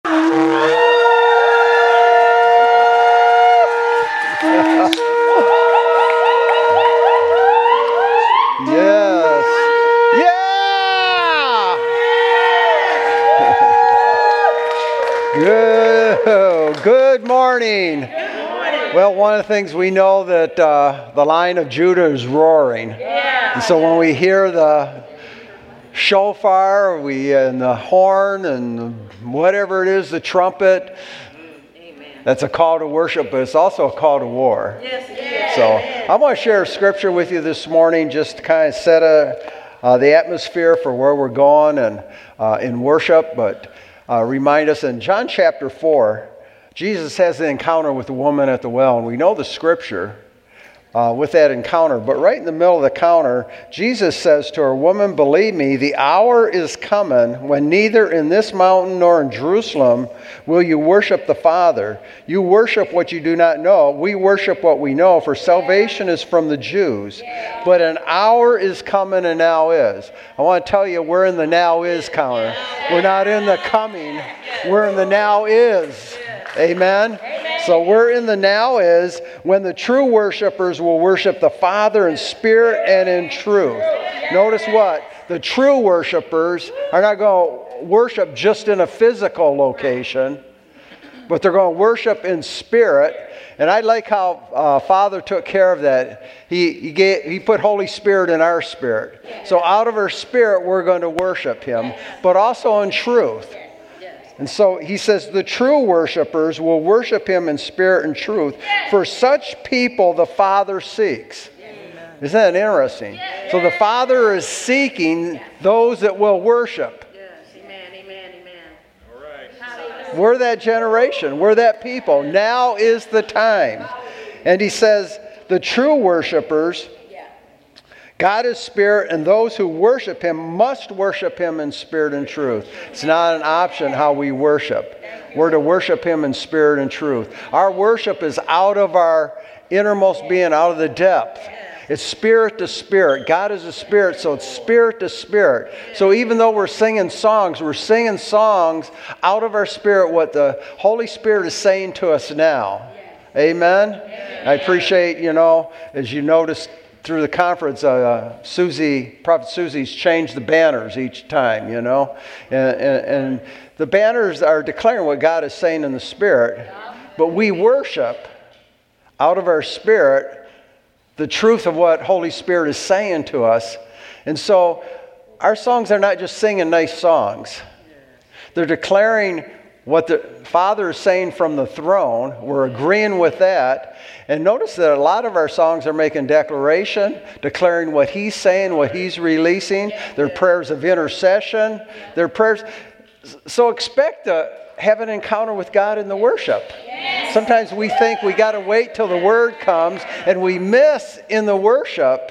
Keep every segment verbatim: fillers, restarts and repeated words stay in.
Yes. Yeah. Good. Good morning. Well, one of the things we know that uh, the Lion of Judah is roaring. And so when we hear the shofar, we and the horn and whatever it is, the trumpet, that's a call to worship, but it's also a call to war. Yes, yes. So I want to share a scripture with you this morning just to kind of set a, uh, the atmosphere for where we're going and uh, in worship, but uh, remind us in John chapter four, Jesus has an encounter with the woman at the well, and we know the scripture uh, with that encounter. But right in the middle of the counter, Jesus says to her, "Woman, believe me, the hour is coming when neither in this mountain nor in Jerusalem will you worship the Father. You worship what you do not know. We worship what we know, for salvation is from the Jews. But an hour is coming and now is." I want to tell you, we're in the now is counter. We're not in the coming. We're in the now is. Amen? So we're in the now is when the true worshipers will worship the Father in spirit and in truth. Notice what? The true worshipers are not going to worship just in a physical location, but they're going to worship in spirit. And I like how uh, Father took care of that. He he, gave, he put Holy Spirit in our spirit. So out of our spirit, we're going to worship Him, but also in truth. And so he says the true worshipers will worship Him in spirit and truth. For such people the Father seeks. Isn't that interesting? So the Father is seeking those that will worship. Yes, amen, amen, amen. All right. We're that generation. We're that people. Now is the time. And he says the true worshipers, God is spirit, and those who worship Him must worship Him in spirit and truth. It's not an option how we worship. We're to worship Him in spirit and truth. Our worship is out of our innermost being, out of the depth. It's spirit to spirit. God is a spirit, so it's spirit to spirit. So even though we're singing songs, we're singing songs out of our spirit, what the Holy Spirit is saying to us now. Amen? I appreciate, you know, as you noticed, through the conference, uh, Susie, Prophet Susie's changed the banners each time, you know. And, and, and the banners are declaring what God is saying in the Spirit. But we worship out of our spirit the truth of what Holy Spirit is saying to us. And so our songs are not just singing nice songs. They're declaring what the Father is saying from the throne. We're agreeing with that. And notice that a lot of our songs are making declaration, declaring what He's saying, what He's releasing. They're prayers of intercession. They're prayers. So expect to have an encounter with God in the worship. Sometimes we think we got to wait till the Word comes, and we miss in the worship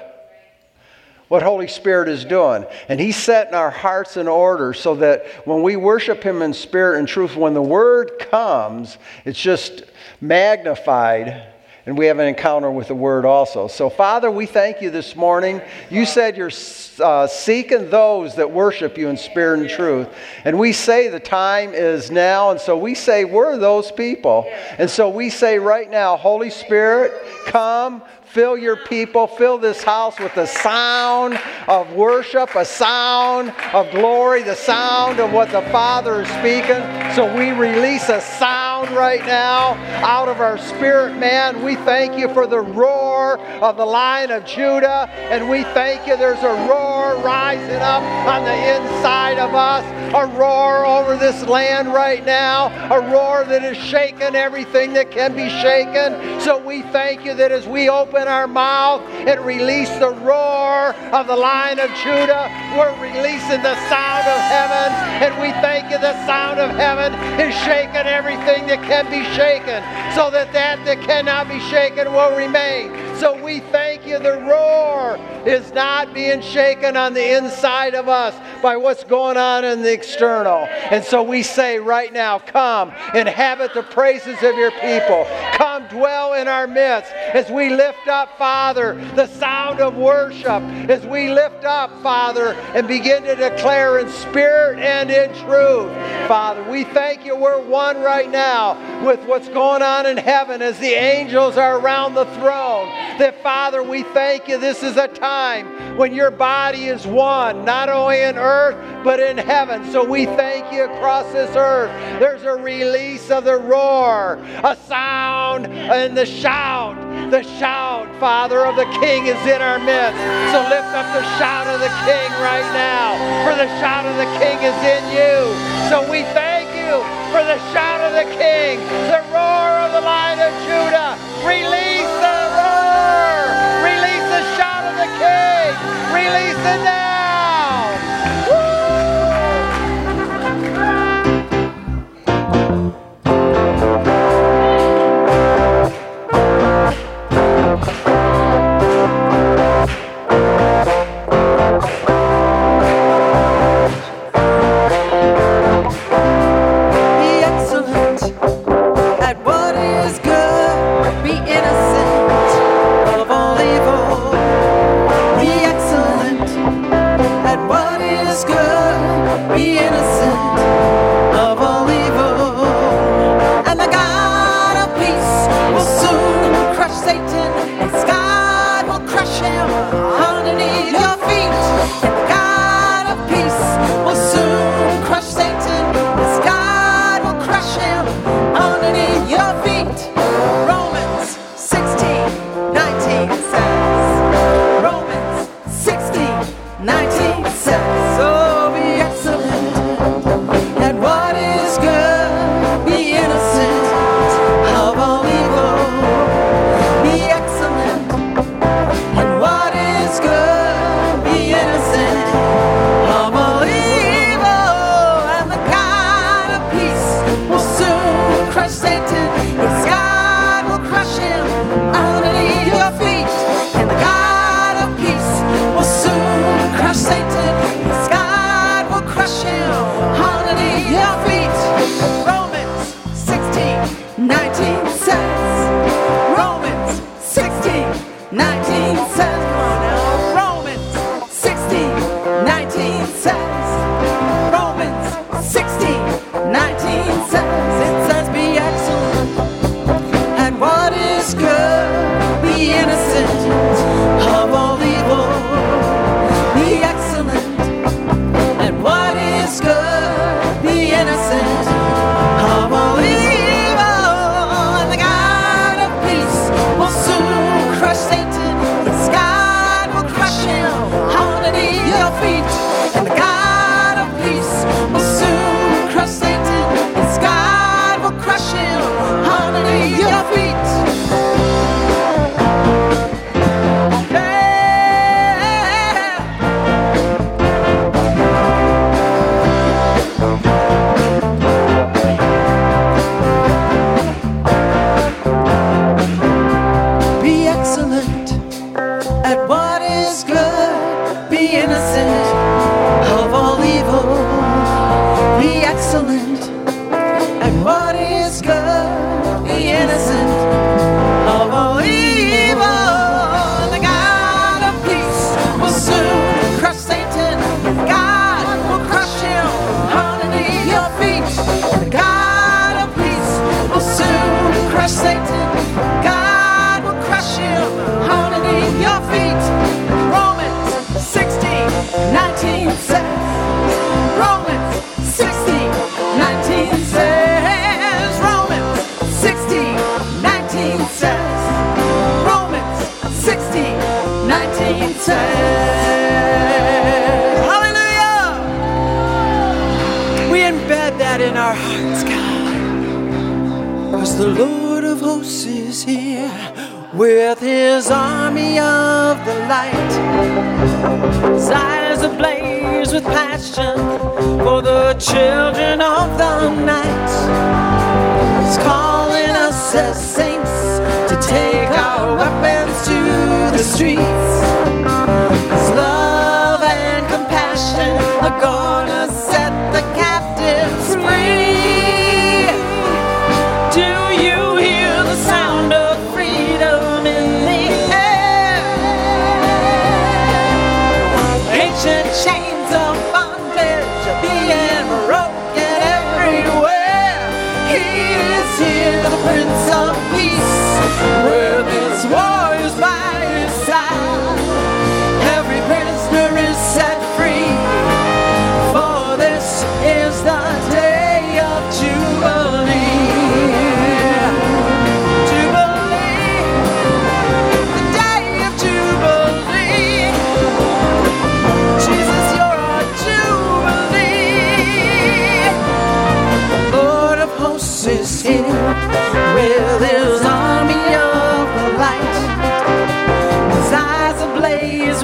what Holy Spirit is doing. And He's setting our hearts in order so that when we worship Him in spirit and truth, when the Word comes, it's just magnified, and we have an encounter with the Word also. So, Father, we thank You this morning. You said You're uh, seeking those that worship You in spirit and truth. And we say the time is now, and so we say we're those people. And so we say right now, Holy Spirit, come, fill Your people, fill this house with the sound of worship, a sound of glory, the sound of what the Father is speaking. So we release a sound right now out of our spirit, man. We thank You for the roar of the Lion of Judah, and we thank You there's a roar rising up on the inside of us, a roar over this land right now, a roar that is shaking everything that can be shaken. So we thank You that as we open our mouth and release the roar of the Lion of Judah, we're releasing the sound of heaven, and we thank You the sound of heaven is shaking everything that can be shaken, so that that that cannot be shaken will remain. So we thank You the roar is not being shaken on the inside of us by what's going on in the external. And so we say right now, come, inhabit the praises of Your people. Come, dwell in our midst. As we lift up, Father, the sound of worship, as we lift up, Father, and begin to declare in spirit and in truth, Father, we thank you we're one right now with what's going on in heaven as the angels are around the throne. That, Father, we thank you this is a time when your body is one, not only in earth, but in heaven. So we thank you across this earth. There's a release of the roar, a sound, and the shout. The shout, Father, of the King is in our midst. So lift up the shout of the King right now, for the shout of the King is in you. So we thank you for the shout of the King, the roar of the Lion of Judah. Release the roar. Release the shout of the King. Release it now. The Lord of hosts is here with his army of the light. His eyes ablaze with passion for the children of the night. He's calling us as saints to take our weapons to the streets. His love and compassion are gonna set the captives free. Do you hear the sound of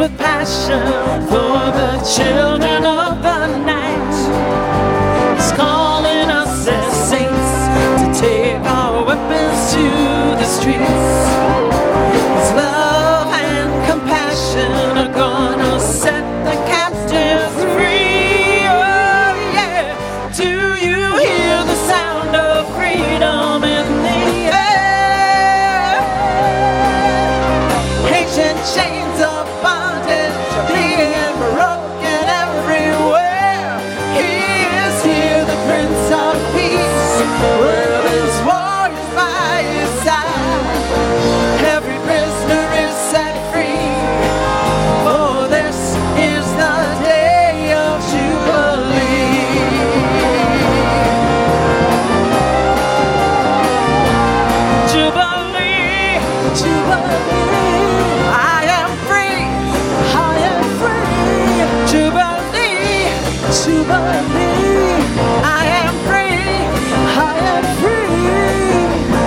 with passion for the children of the night. He's calling us as saints to take our weapons to the streets. His love and compassion are gonna set the captives free. Oh yeah, do you hear the sound of freedom in the air? Ancient chains of bondage are being broken everywhere. He is here, the Prince of Peace, with his warriors by his side. Every prisoner is set free, for this is the day of Jubilee. Jubilee, Jubilee, I am free, I am free. Jubilee, Jubilee, I am free, I am free.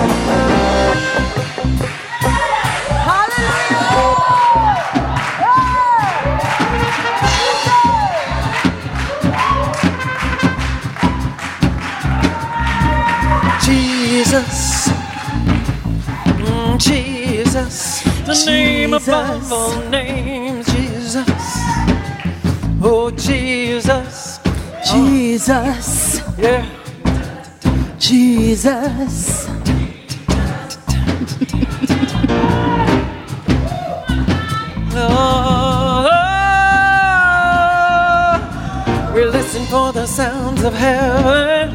Jesus, mm, Jesus, the name above all names, Jesus. Oh, Jesus, Jesus, yeah. Jesus. Oh, we listen for the sounds of heaven.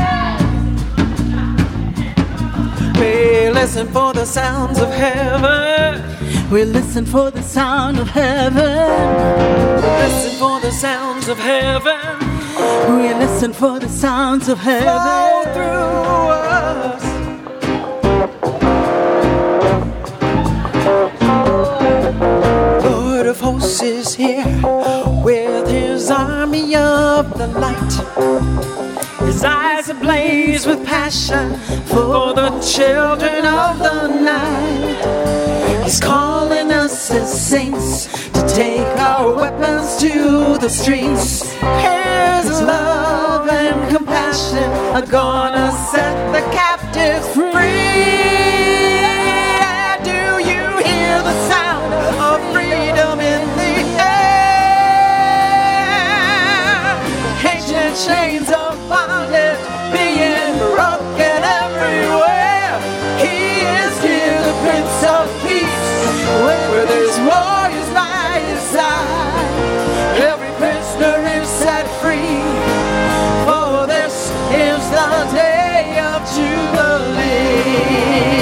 We listen for the sounds of heaven. We listen for the sound of heaven. Listen for the sounds of heaven. We listen for the sounds of Flow heaven. through us. Lord of hosts is here with his army of the light. His eyes ablaze with passion for the children of the night. He's calling us as saints to take our weapons to the streets. His love and compassion are gonna set the captives free. Do you hear the sound of freedom in the air? Ancient chains of bondage being broken everywhere. He is here, the Prince of Peace, where there's warriors by his side. Every prisoner is set free, for this is the day of Jubilee.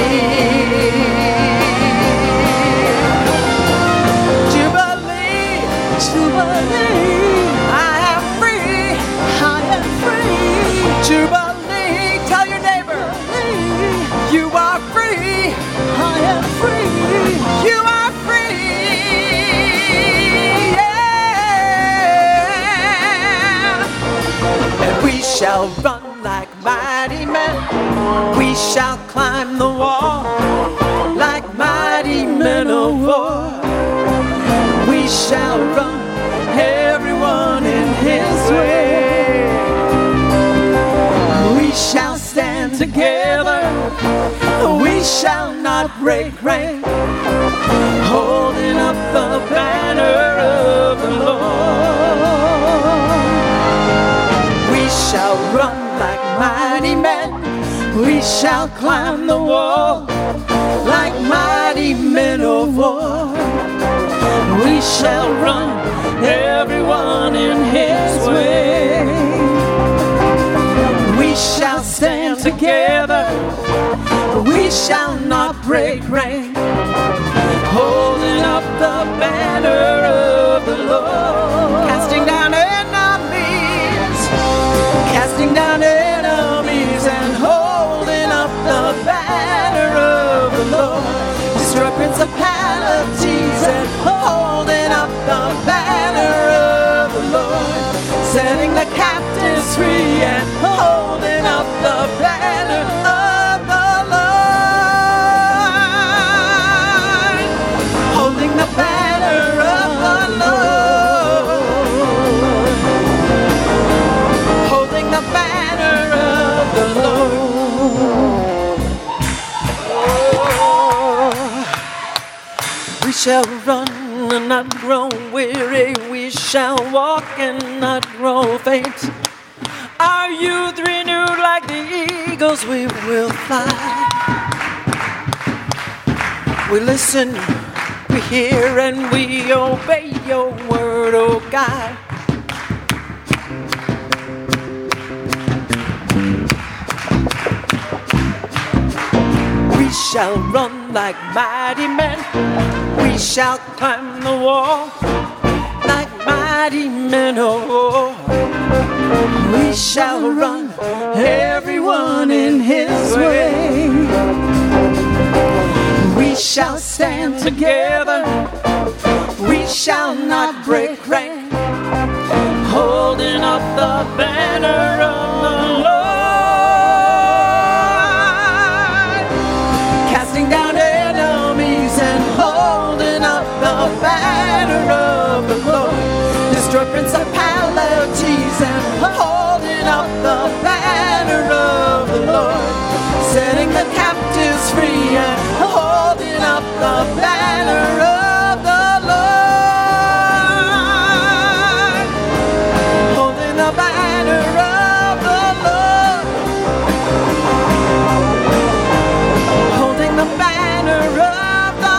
Jubilee, Jubilee, I am free, I am free. Jubilee, tell your neighbor, you are free, I am free. you are free, yeah. And we shall run like mighty men, we shall climb the wall like mighty men of war. We shall run, everyone in his way. We shall stand together, we shall not break rank, holding up the banner of the Lord. We shall run like mighty men, we shall climb the wall like mighty men of war. We shall run, everyone in his way. We shall stand together, we shall not break rank, holding up the banner of the Lord. Casting down enemies, casting down enemies, and holding up the banner of the Lord. Destroy principalities and holding up the banner of the Lord. Setting the captives free and holding up the banner of the Lord. Holding the banner of the shall run and not grow weary. We shall walk and not grow faint. Our youth renewed like the eagles, we will fly. We listen, we hear, and we obey your word, oh God. We shall run like mighty men. We shall climb the wall like mighty men, oh. We shall run, everyone in his way. We shall stand together. We shall not break rank, holding up the banner of the Lord, casting down enemies and holding up the banner of the Lord. Destroy principalities and holding up the banner of the Lord, setting the captives free and holding up the banner of the Lord, holding the banner of the Lord, holding the banner of the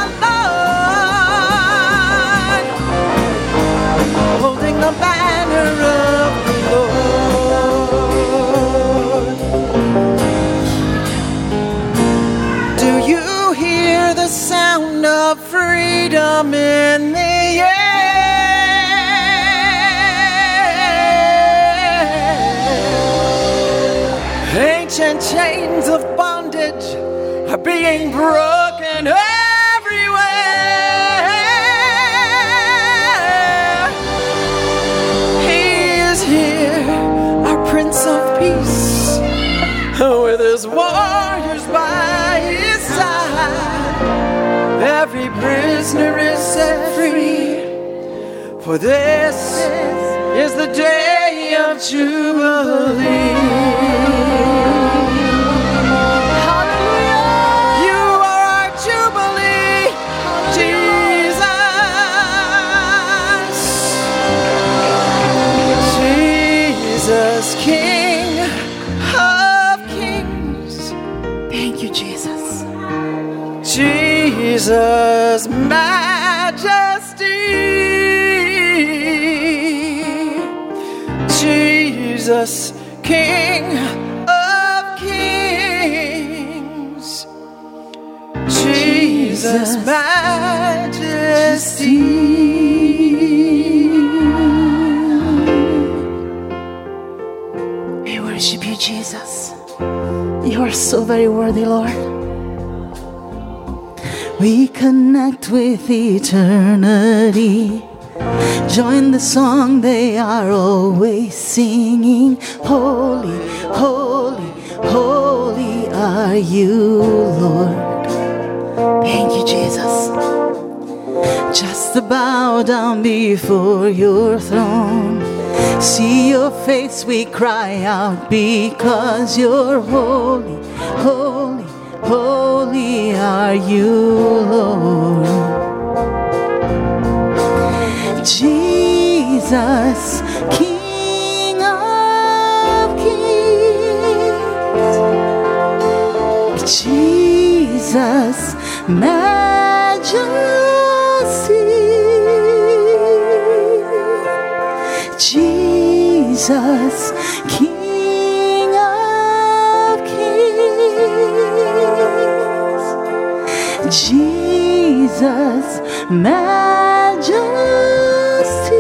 Lord, holding the banner of the Lord. Do you hear the sound of freedom in the air? Ancient chains of bondage are being broken everywhere. He is here, our Prince of Peace, with his warriors by his side. Every prisoner is set free, for this is the day of Jubilee. Hallelujah! You are our Jubilee, Jesus. Jesus, King of Kings. Thank you, Jesus. Jesus, Majesty. Jesus, King of Kings. Jesus, Majesty. We worship you, Jesus. You are so very worthy, Lord. We connect with eternity. Join the song they are always singing. Holy, holy, holy are you, Lord. Thank you, Jesus. Just to bow down before your throne. See your face, we cry out, because you're holy, holy, holy are you, Lord. Jesus, King of Kings. Jesus, Majesty. Jesus, King of Kings. Jesus, Majesty.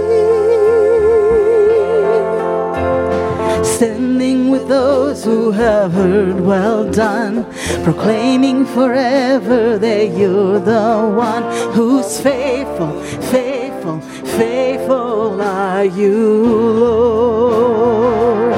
Standing with those who have heard, well done, proclaiming forever that you're the one who's faithful, faithful, faithful are you, Lord.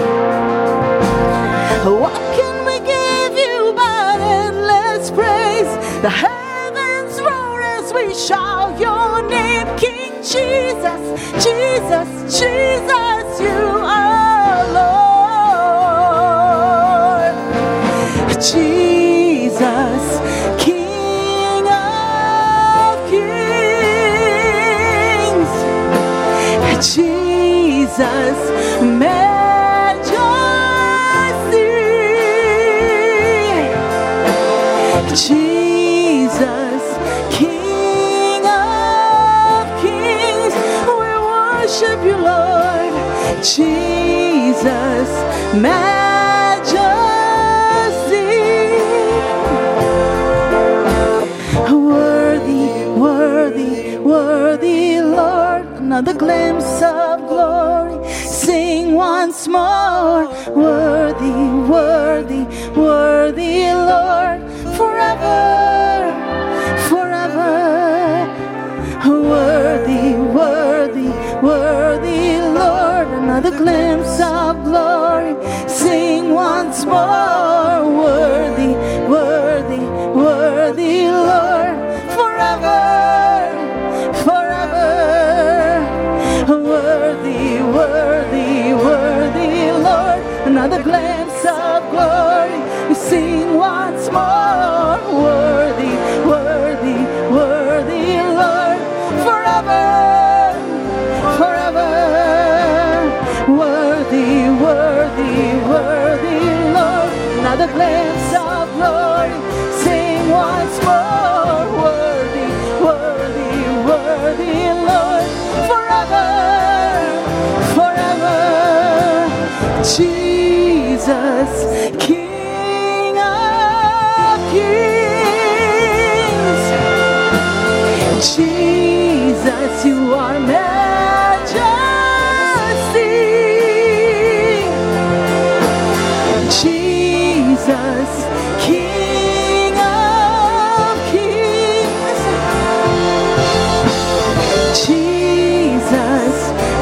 What can we give you but endless praise? The heavens roar as we shout your name, King Jesus, Jesus, Jesus, you are Lord. Jesus, King of Kings. Jesus, majesty. Jesus, King of kings, we worship you, Lord. Jesus, majesty. Worthy, worthy, worthy, Lord. Another glimpse of glory. Sing once more. Worthy, worthy, worthy, Lord. Forever, forever. Worthy, worthy, worthy, Lord. Another glimpse of glory. Sing once more. Worthy, worthy, worthy, Lord. Forever, forever. Worthy, worthy, worthy, Lord. Another glimpse of glory. Sing once more. Worthy, worthy, worthy, Lord. Forever, forever. Worthy, worthy, worthy, Lord. Another glimpse of glory. Sing once more. Worthy, worthy, worthy, Lord. Forever, forever. Jesus, King of kings. Jesus, you are majesty. Jesus, King of kings. Jesus,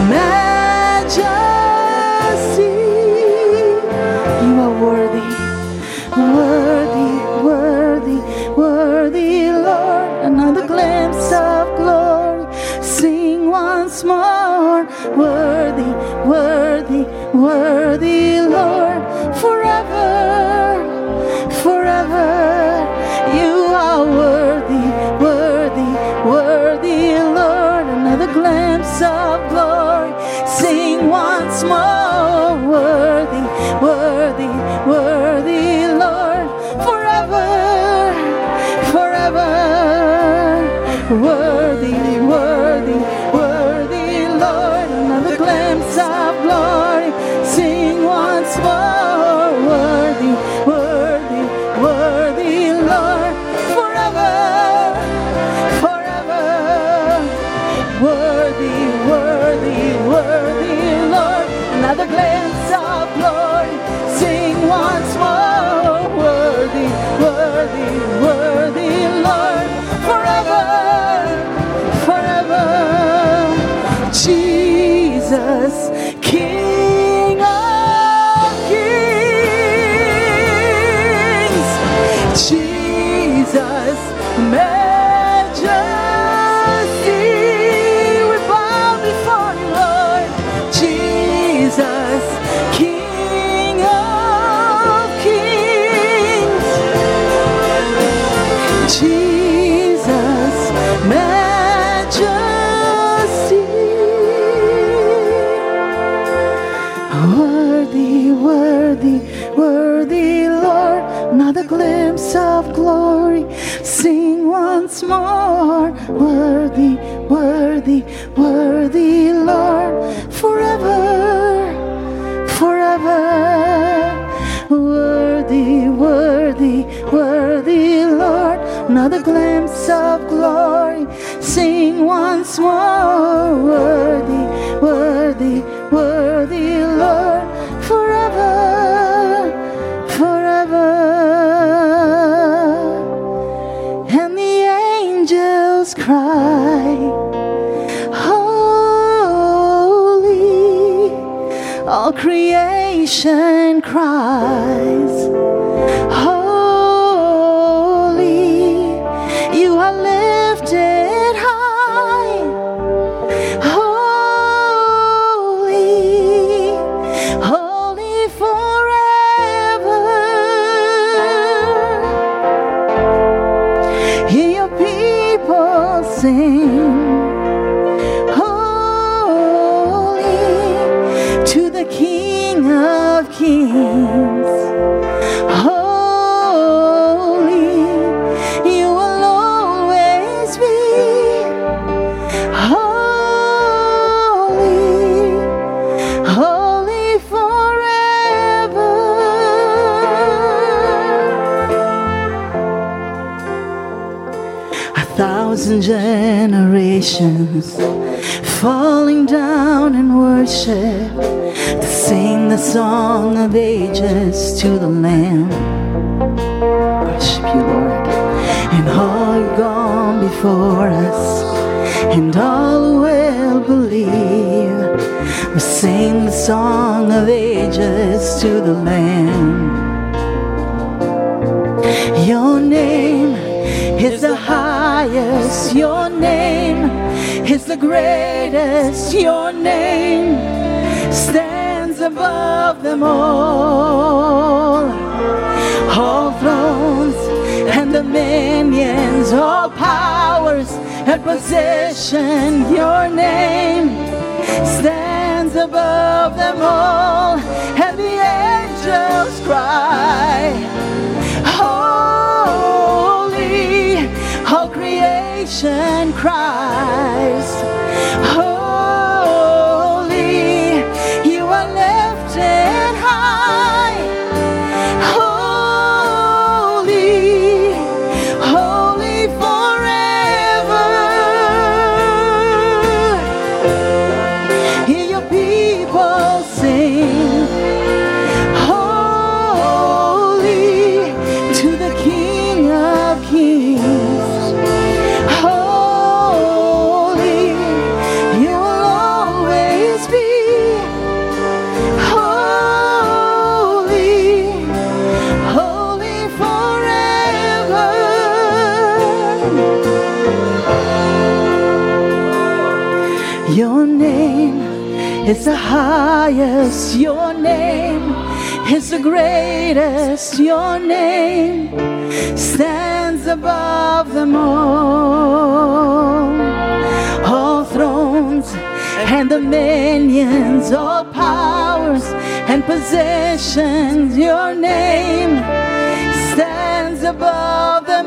majesty. You are worthy, worthy, worthy, worthy, Lord. Another glimpse of glory. Sing once more. Worthy, worthy, worthy, Lord. Forever, forever. You are worthy, worthy, worthy, Lord. Another glimpse of glory. Sing once more. Worthy, worthy, worthy, Lord. Forever, forever. Worthy, worthy, worthy, Lord. Another glimpse of glory. Sing once more. Worthy, worthy, worthy, Lord. Forever, forever. Worthy, worthy, worthy, Lord. Another glimpse of glory. Sing once more. Worthy, worthy, worthy, Lord. Forever, forever. Jesus, King of kings. Jesus, majesty. We bow before you, Lord. Jesus, King of kings. Jesus, majesty. Worthy, worthy, worthy, Lord. Another glimpse of glory. Sing once more. Worthy, worthy, worthy, Lord. Forever, forever. Worthy, worthy, worthy, Lord. Another glimpse of glory. Sing once more. Worthy, worthy, worthy, Lord. Forever, forever. And the angels cry, holy. All creation cries, holy. You are lifted high, holy. and generations falling down in worship to sing the song of ages to the Lamb. Worship you, Lord. And all who've gone before us and all who will believe will sing the song of ages to the Lamb. Your name is the highest, your name is the greatest, your name stands above them all. All thrones and dominions, all powers and position, your name stands above them all. And the angels cry, holy, all creation cries, holy, you are lifted high, holy, holy forever. Hear your people sing, holy to the King of Kings. Holy, you will always be. Holy, holy forever. Your name is the highest, your name is the greatest, your name stands above them all. All thrones and dominions, all powers and positions, your name stands above them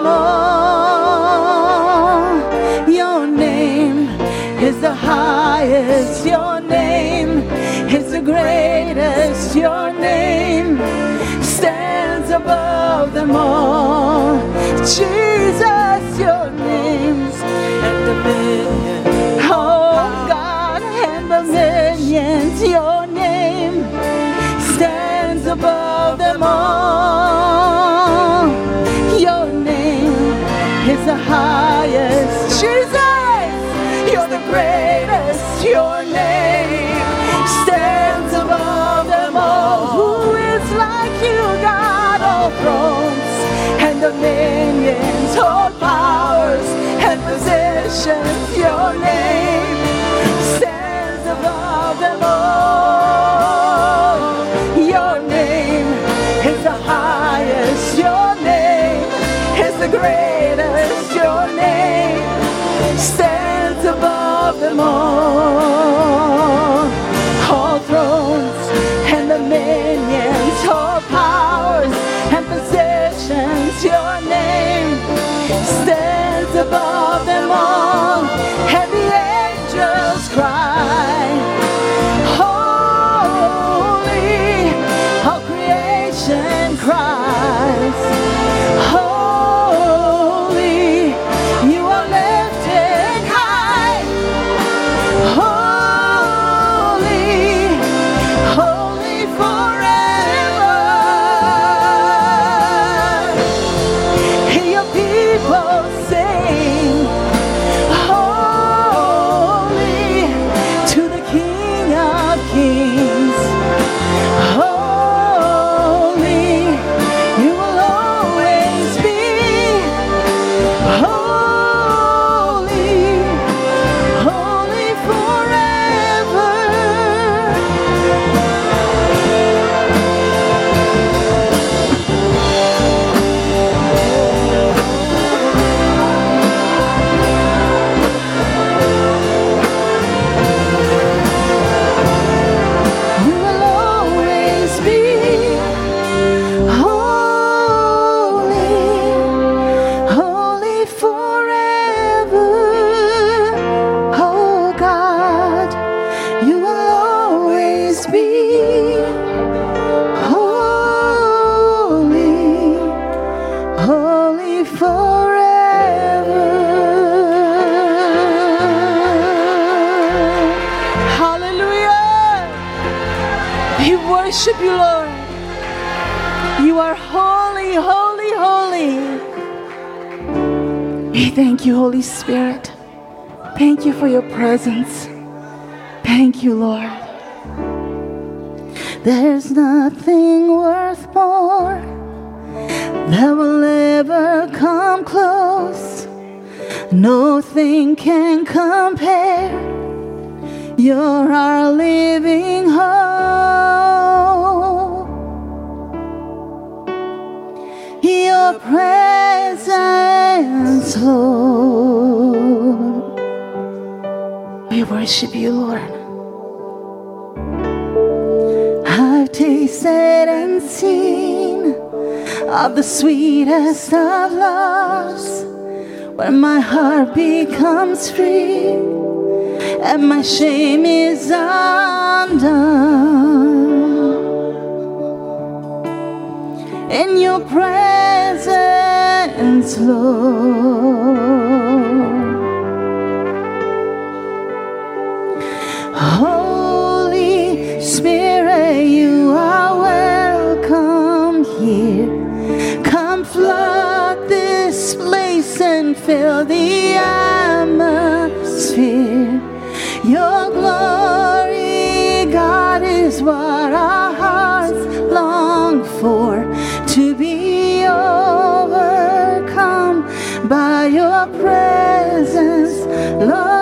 all. Your name is the highest, your name is the greatest, your name stands above them all. Jesus, your name and dominion, oh God, and dominions, your name stands above them all. Your name is the highest, Jesus, you're the greatest, your name stands above them all. Who is like you, God? All thrones and dominions, all powers and positions, your name stands above them all. Your name is the highest, your name is the greatest, your name stands above them all. All thrones and dominions, all powers and positions, your name stands above them all. And the angels cry, holy, all creation cries, holy, you are lifted high, holy. holy, holy, holy. We thank you, Holy Spirit. Thank you for your presence. Thank you, Lord. There's nothing worth more that will ever come close. Nothing can compare. You're our living hope. Your presence, Lord. We worship you, Lord. I've tasted and seen of the sweetest of loves, when my heart becomes free and my shame is undone. In your presence, Lord. Holy Spirit, you are welcome here. Come flood this place and fill the atmosphere. Your glory, God, is what our hearts long for, to be overcome by your presence, Lord.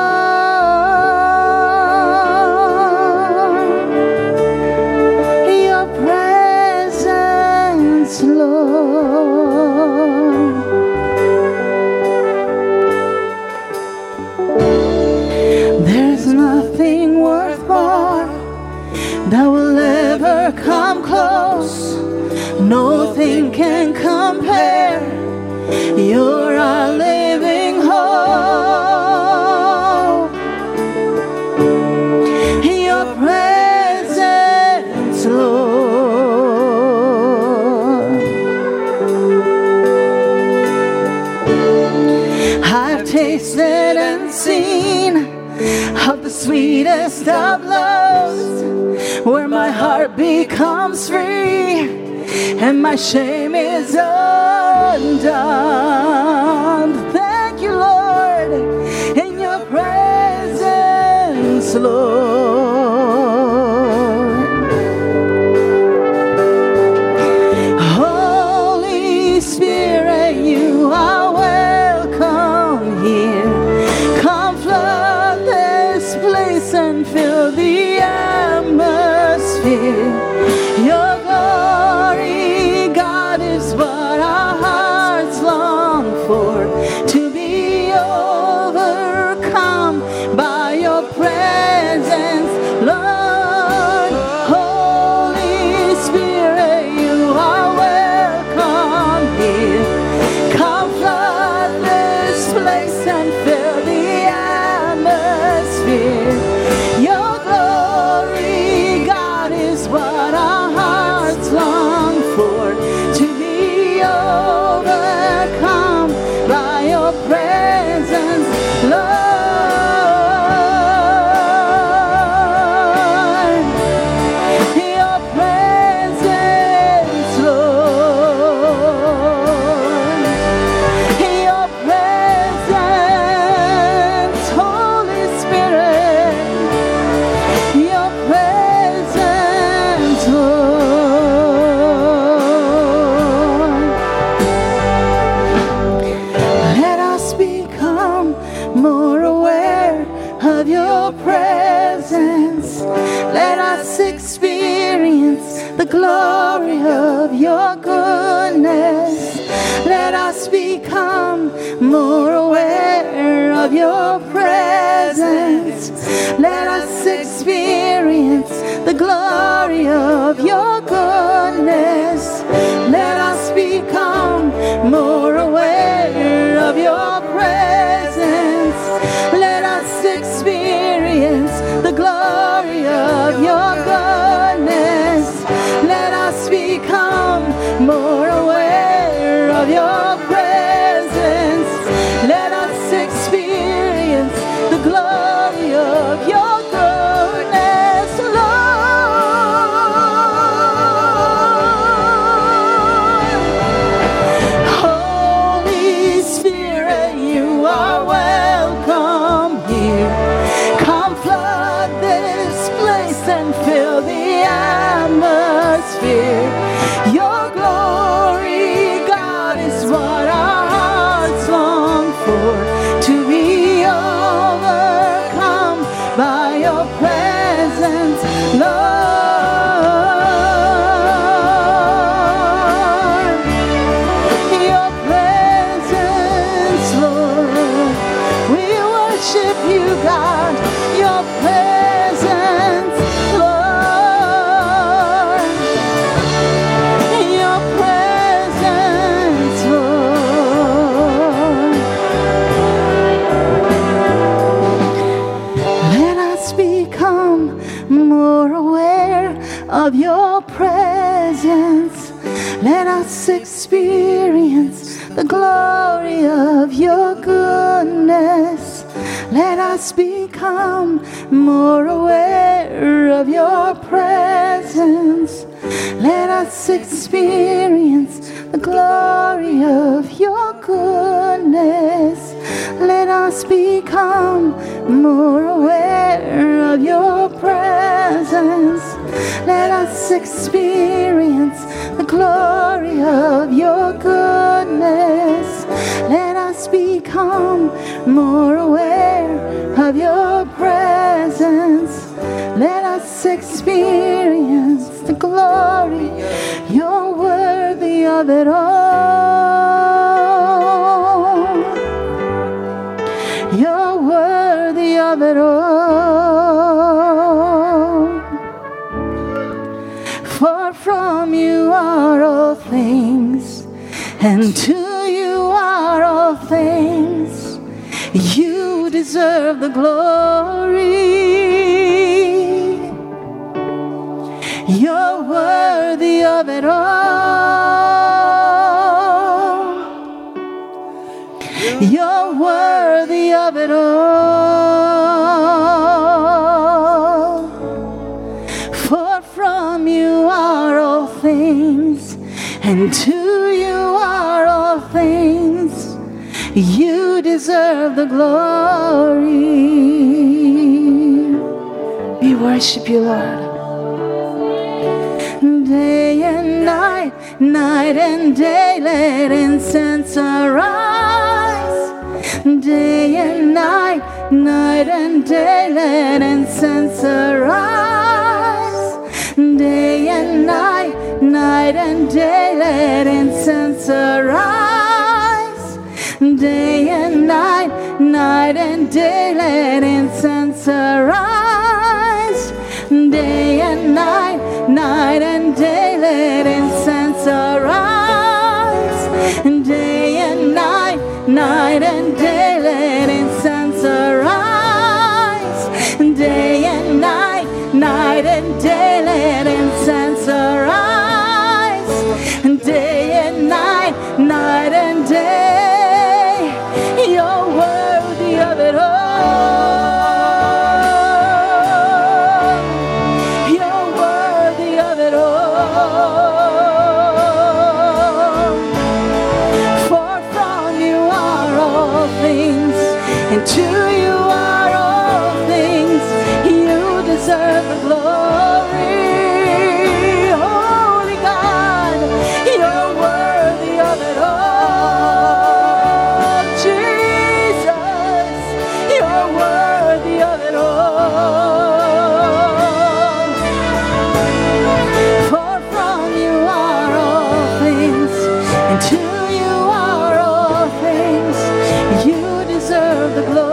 Your presence, Lord. There's nothing worth more that will ever come close. Nothing can compare. You're our living hope. Your presence, Lord. I've tasted and seen of the sweetest of loves, where my heart becomes free and my shame is undone. Thank you, Lord, in your presence, Lord. Holy Spirit, you are welcome here. Come flood this place and fill the atmosphere. Your glory, God, is what our hearts long for, to be overcome by your presence, Lord. Holy Spirit, you are welcome here. Come flood this place and fill the atmosphere. Your glory, God, is what our hearts long for, to be overcome by your presence, Lord. Your presence, Lord. Your presence, Holy Spirit. Your presence, Lord. Let us become more aware of your presence. Let us experience the glory of your goodness. Let us become more aware of your presence. Let us experience the glory of your goodness. Let us become more aware of your presence. Let us experience the glory of your goodness. Let us become more aware of your presence. Let us experience the glory of your goodness, Lord. us experience the glory of your goodness. Let us become more aware of your presence. Let us experience the glory of your goodness. Let us become more aware of your presence. Let us experience the glory of your goodness. Let us become more aware of your presence. Let us experience the glory. You're worthy of it all. You're worthy of it all. For from you are all things, and to you are all things. You deserve the glory. You're worthy of it all. You're worthy of it all. For from you are all things, and to you are all things. You deserve the glory. We worship you, Lord. Day and night, night and day, let incense arise. Day and night, night and day, let incense arise. Day and night, night and day, let incense arise. Day and night, night and day, let incense arise. Day and night, night and day, let incense arise. Day and night, night and day, let incense arise. Day and night, night and day, let incense arise. Day and night, night and day, you're worthy of it all. To you are all things. You deserve the glory. Holy God, you're worthy of it all. Jesus, you're worthy of it all. For from you are all things, and to you are all things. You deserve the glory.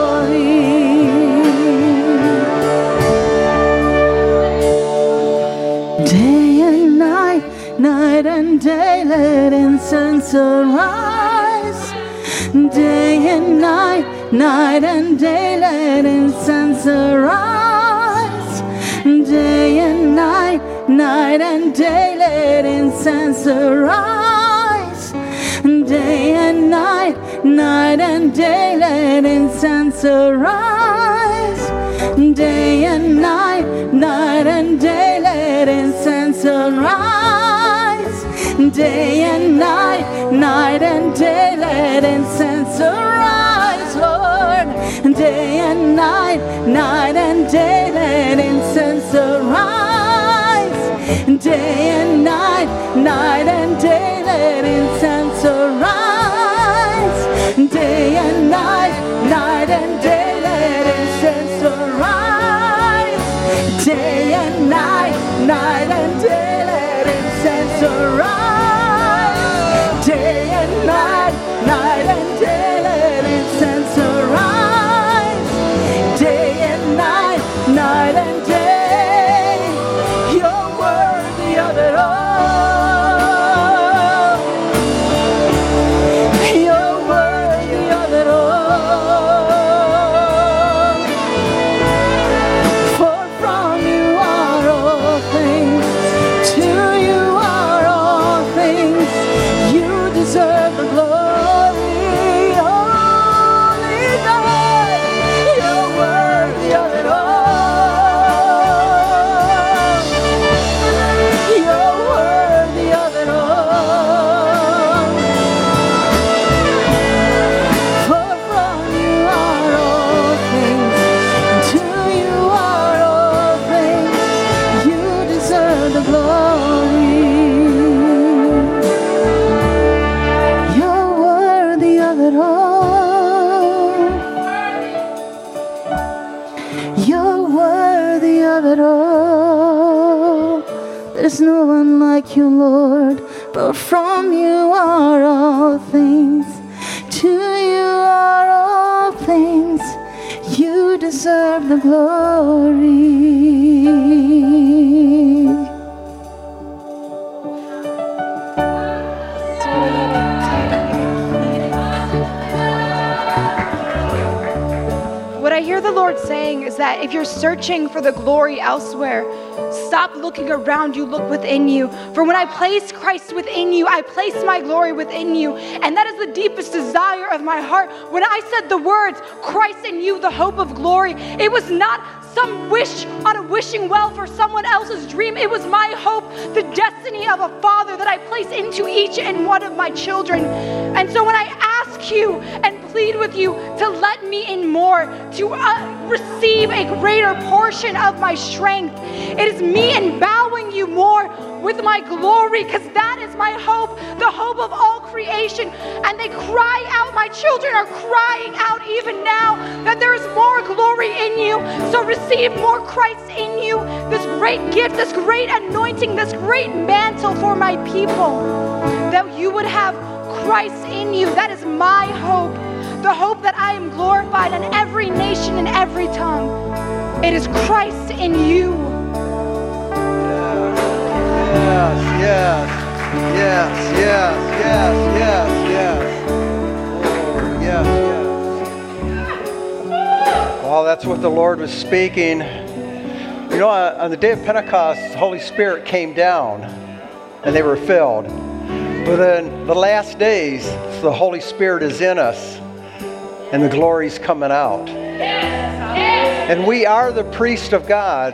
Day and night, night and day, let incense arise. Day and night, night and day, let incense arise. Day and night, night and day, let incense arise. Day and night, night and day, let incense arise. Day and night, night and day, let incense arise. Day and night, night and day, let incense arise, Lord. Day and night, night and day, let incense arise. Day and night, night and day, let incense arise. Day and night, night and day, let incense arise. Day and night, night and day, let incense arise. Day and night, night and day, let incense arise. Day and night, night and day, you're worthy of it all. Things From you are all things. To you are all things. You deserve the glory. What I hear the Lord saying is that if you're searching for the glory elsewhere, stop looking around you, look within you. For when I place Christ within you, I place my glory within you. And that is the deepest desire of my heart. When I said the words, Christ in you, the hope of glory, it was not some wish on a wishing well for someone else's dream. It was my hope, the destiny of a father that I place into each and one of my children. And so when I ask you and plead with you to let me in more, to uh, receive a greater portion of my strength, it is me endowing you more with my glory, because that is my hope, the hope of all creation. And they cry out, my children are crying out even now that there is more glory in you. So receive more Christ in you, this great gift, this great anointing, this great mantle for my people, that you would have Christ in you. That is my hope, the hope that I am glorified in every nation and every tongue. It is Christ in you. Yes, yes, yes, yes, yes, yes, yes. Oh, yes, yes. Well, that's what the Lord was speaking. You know, on the day of Pentecost, the Holy Spirit came down and they were filled. But then the last days, the Holy Spirit is in us and the glory's coming out. And we are the priest of God.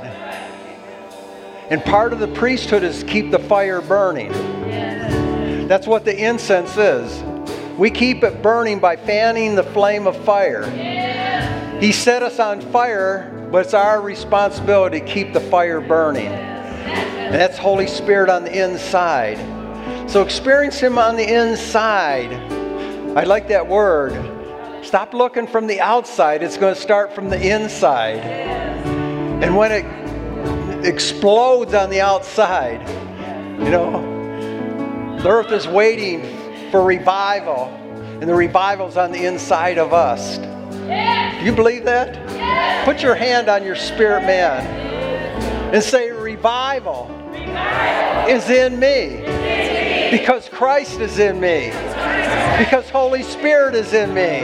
And part of the priesthood is keep the fire burning. That's what the incense is. We keep it burning by fanning the flame of fire. He set us on fire, but it's our responsibility to keep the fire burning. And that's Holy Spirit on the inside. So experience Him on the inside. I like that word. Stop looking from the outside. It's going to start from the inside. And when it explodes on the outside, you know, the earth is waiting for revival, and the revival's on the inside of us. Do you believe that? Put your hand on your spirit man and say, revival is in me, because Christ is in me, because Holy Spirit is in me.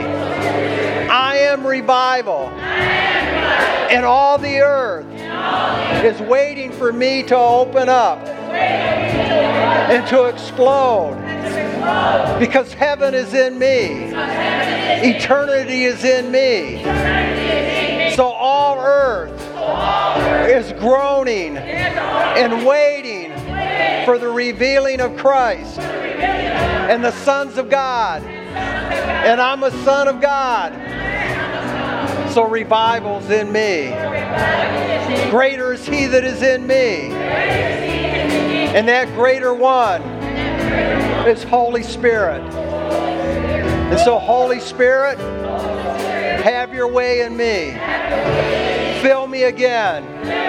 I am revival, and all the earth is waiting for me to open up and to explode, because heaven is in me. Eternity is in me. So all earth is groaning and waiting for the revealing of Christ and the sons of God. And I'm a son of God. So revival's in me. Greater is He that is in me. And that greater one is Holy Spirit. And so Holy Spirit, have your way in me. Fill me again.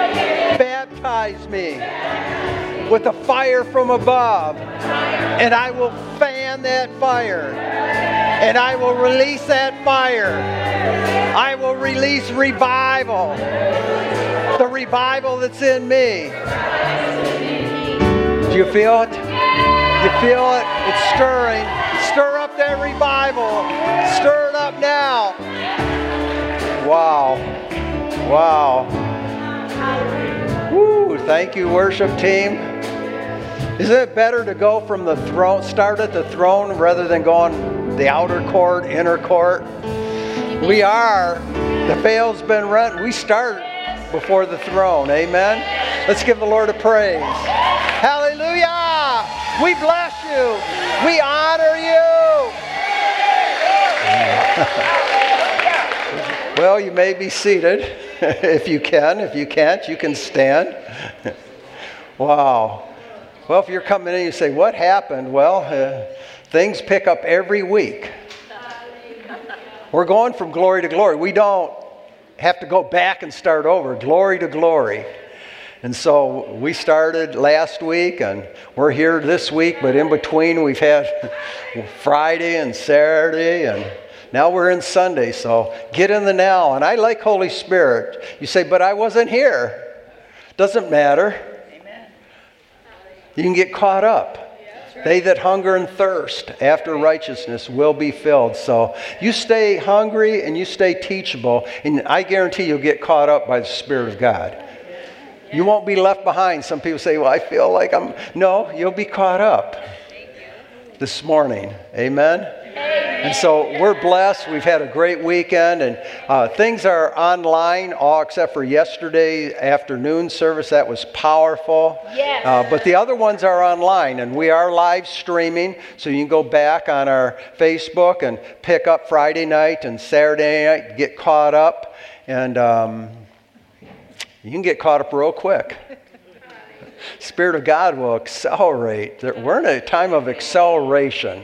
Baptize me with the fire from above. And I will fan that fire. And I will release that fire. I will release revival. The revival that's in me. Do you feel it? Do you feel it? It's stirring. Stir up that revival. Stir it up now. Wow. Wow. Woo. Thank you, worship team. Isn't it better to go from the throne, start at the throne rather than go on the outer court, inner court? We are. The veil's been rent. We start before the throne. Amen. Let's give the Lord a praise. Hallelujah. We bless you. We honor you. Well, you may be seated if you can. If you can't, you can stand. Wow. Well, if you're coming in and you say, what happened? Well, uh, things pick up every week. We're going from glory to glory. We don't have to go back and start over. Glory to glory. And so we started last week, and we're here this week, but in between we've had Friday and Saturday, and now we're in Sunday, so get in the now. And I like Holy Spirit. You say, but I wasn't here. Doesn't matter. Amen. You can get caught up. They that hunger and thirst after righteousness will be filled. So you stay hungry and you stay teachable, and I guarantee you'll get caught up by the Spirit of God. You won't be left behind. Some people say, well, I feel like I'm... No, you'll be caught up this morning. Amen? And so we're blessed. We've had a great weekend, and uh, things are online, all except for yesterday afternoon service. That was powerful. Yes. Uh, but the other ones are online, and we are live streaming, so you can go back on our Facebook and pick up Friday night and Saturday night, get caught up, and um, you can get caught up real quick. Spirit of God will accelerate. We're in a time of acceleration.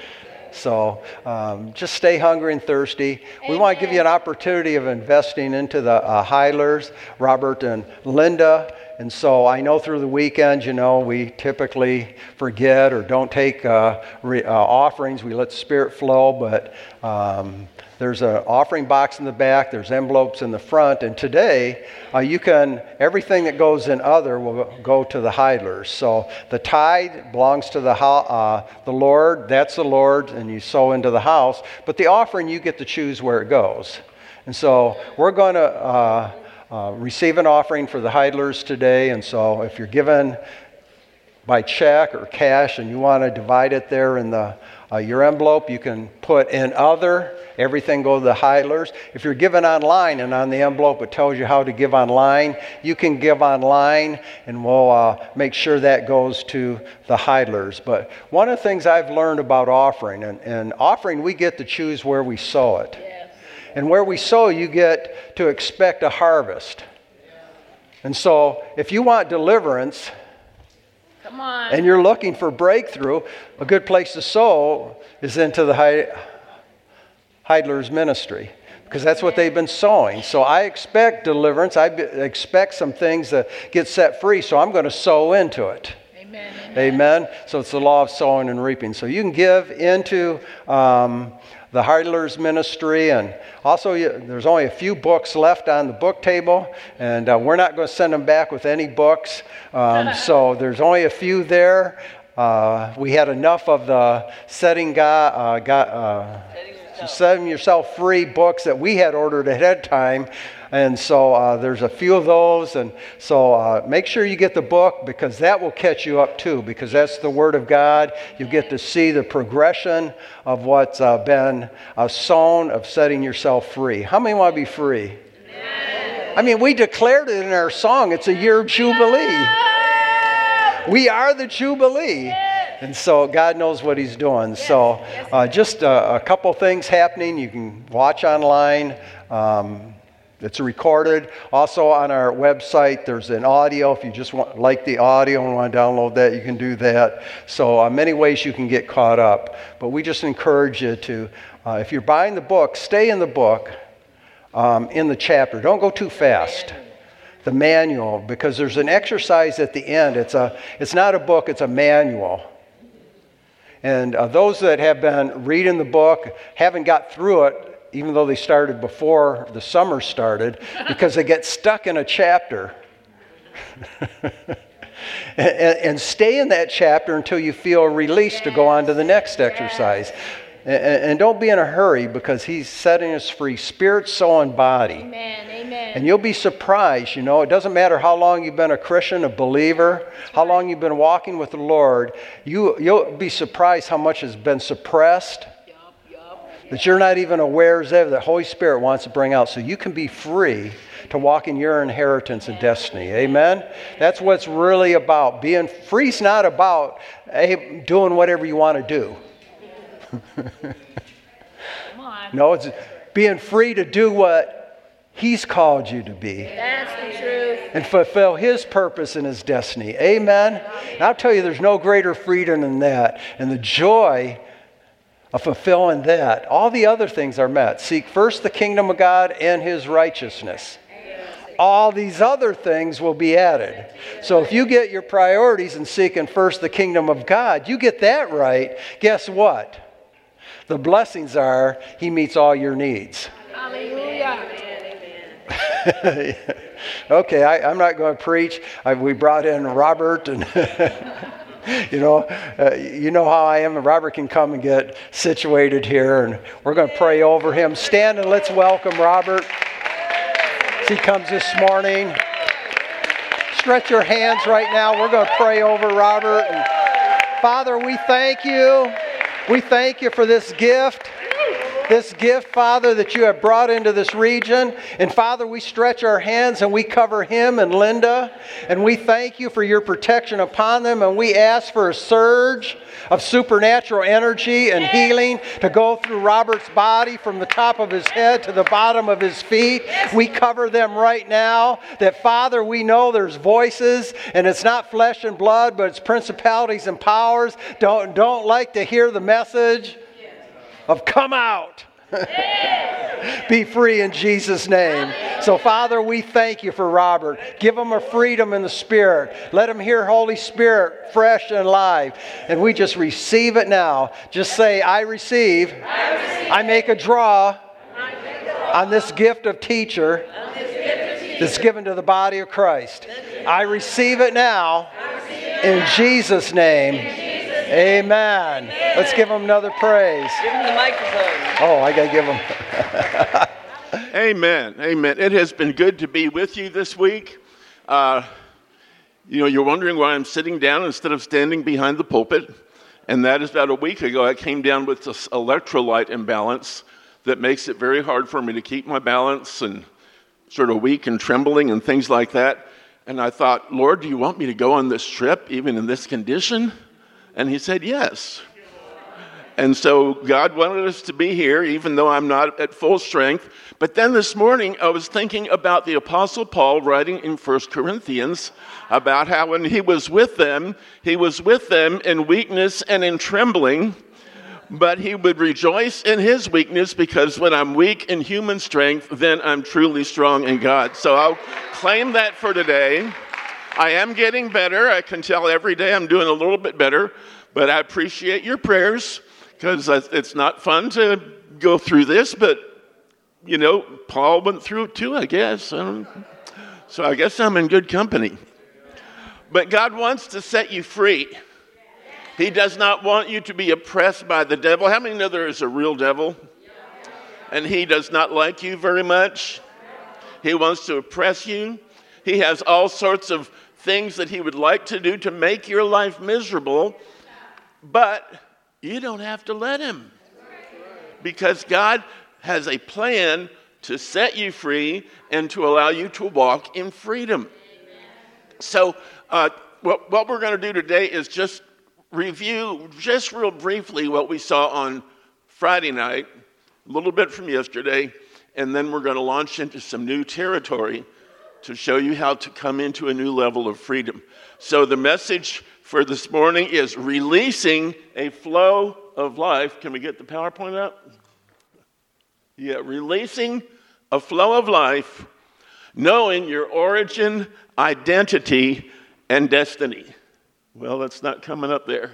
So um, just stay hungry and thirsty. Amen. We want to give you an opportunity of investing into the uh, Heidlers, Robert and Linda. And so I know through the weekend, you know, we typically forget or don't take uh, re- uh, offerings. We let the Spirit flow, but um, there's an offering box in the back. There's envelopes in the front. And today, uh, you can, everything that goes in other will go to the Heidlers. So the tithe belongs to the uh, the Lord. That's the Lord, and you sow into the house. But the offering, you get to choose where it goes. And so we're going to uh, uh, receive an offering for the Heidlers today. And so if you're given by check or cash and you want to divide it there in the uh, your envelope, you can put in other. Everything go to the Heidlers. If you're giving online and on the envelope it tells you how to give online, you can give online, and we'll uh, make sure that goes to the Heidlers. But one of the things I've learned about offering, and, and offering, we get to choose where we sow it. Yes. And where we sow, you get to expect a harvest. And so if you want deliverance, come on, and you're looking for breakthrough, a good place to sow is into the Heidlers. Heidler's ministry, because that's what they've been sowing. So I expect deliverance. I expect some things to get set free, so I'm going to sow into it. Amen. Amen. So it's the law of sowing and reaping. So you can give into um, the Heidler's ministry, and also you, there's only a few books left on the book table, and uh, we're not going to send them back with any books. Um, so there's only a few there. Uh, we had enough of the setting God. Uh, God uh, Setting Yourself Free books that we had ordered ahead of time. And so uh, there's a few of those. And so uh, make sure you get the book, because that will catch you up too, because that's the Word of God. You get to see the progression of what's uh, been uh, sown, of setting yourself free. How many want to be free? I mean, we declared it in our song. It's a year of Jubilee. We are the Jubilee. And so God knows what He's doing. So uh, just a, a couple things happening. You can watch online. Um, it's recorded. Also on our website, there's an audio. If you just want, like the audio and want to download that, you can do that. So uh, many ways you can get caught up. But we just encourage you to, uh, if you're buying the book, stay in the book, um, in the chapter. Don't go too fast. The manual, because there's an exercise at the end. It's a. It's not a book. It's a manual. And uh, those that have been reading the book haven't got through it, even though they started before the summer started, because they get stuck in a chapter. and, and stay in that chapter until you feel released to go on to the next exercise. And, and don't be in a hurry, because He's setting us free, spirit, soul, and body. Amen. Amen. And you'll be surprised, you know. It doesn't matter how long you've been a Christian, a believer, how long you've been walking with the Lord. You, you'll be surprised how much has been suppressed, Yup, yup, that you're not even aware of, that Holy Spirit wants to bring out, so you can be free to walk in your inheritance and destiny. Amen? That's what's really about. Being free is not about hey, doing whatever you want to do. Come on. No, it's being free to do what He's called you to be. That's the truth. And fulfill His purpose and His destiny. Amen? And I'll tell you, there's no greater freedom than that. And the joy of fulfilling that, all the other things are met. Seek first the kingdom of God and His righteousness. all these other things will be added. So if you get your priorities in seeking first the kingdom of God, you get that right, guess what? The blessings are He meets all your needs. Hallelujah. Okay, I, I'm not going to preach. I, we brought in Robert, and you know, uh, you know how I am. Robert can come and get situated here, and we're going to pray over him. Stand and let's welcome Robert as he comes this morning. Stretch your hands right now. We're going to pray over Robert. And Father, we thank you. We thank you for this gift. This gift, Father, that you have brought into this region. And Father, we stretch our hands and we cover him and Linda. And we thank you for your protection upon them. And we ask for a surge of supernatural energy and healing to go through Robert's body from the top of his head to the bottom of his feet. We cover them right now. That, Father, we know there's voices, and it's not flesh and blood, but it's principalities and powers. Don't, don't like to hear the message of come out. Be free in Jesus' name. So, Father, we thank you for Robert. Give him a freedom in the Spirit. Let him hear Holy Spirit fresh and alive. And we just receive it now. Just say, I receive. I, receive. I make a draw on this gift of teacher that's given to the body of Christ. I receive it now in Jesus' name. Amen. Let's give him another praise. Give him the microphone. Oh, I got to give him. Amen. Amen. It has been good to be with you this week. Uh, you know, you're wondering why I'm sitting down instead of standing behind the pulpit. And that is about a week ago, I came down with this electrolyte imbalance that makes it very hard for me to keep my balance and sort of weak and trembling and things like that. And I thought, Lord, do you want me to go on this trip even in this condition? And he said, yes. And so God wanted us to be here, even though I'm not at full strength. But then this morning, I was thinking about the Apostle Paul writing in First Corinthians about how when he was with them, he was with them in weakness and in trembling. But he would rejoice in his weakness, because when I'm weak in human strength, then I'm truly strong in God. So I'll claim that for today. I am getting better. I can tell every day I'm doing a little bit better, but I appreciate your prayers, because it's not fun to go through this, but, you know, Paul went through it too, I guess. Um, so I guess I'm in good company. But God wants to set you free. He does not want you to be oppressed by the devil. How many know there is a real devil? And he does not like you very much. He wants to oppress you. He has all sorts of things that he would like to do to make your life miserable, but you don't have to let him, because God has a plan to set you free and to allow you to walk in freedom. So uh, what, what we're going to do today is just review, just real briefly, what we saw on Friday night, a little bit from yesterday, and then we're going to launch into some new territory to show you how to come into a new level of freedom. So the message for this morning is releasing a flow of life. Can we get the PowerPoint up? Yeah, releasing a flow of life, knowing your origin, identity, and destiny. Well, that's not coming up there.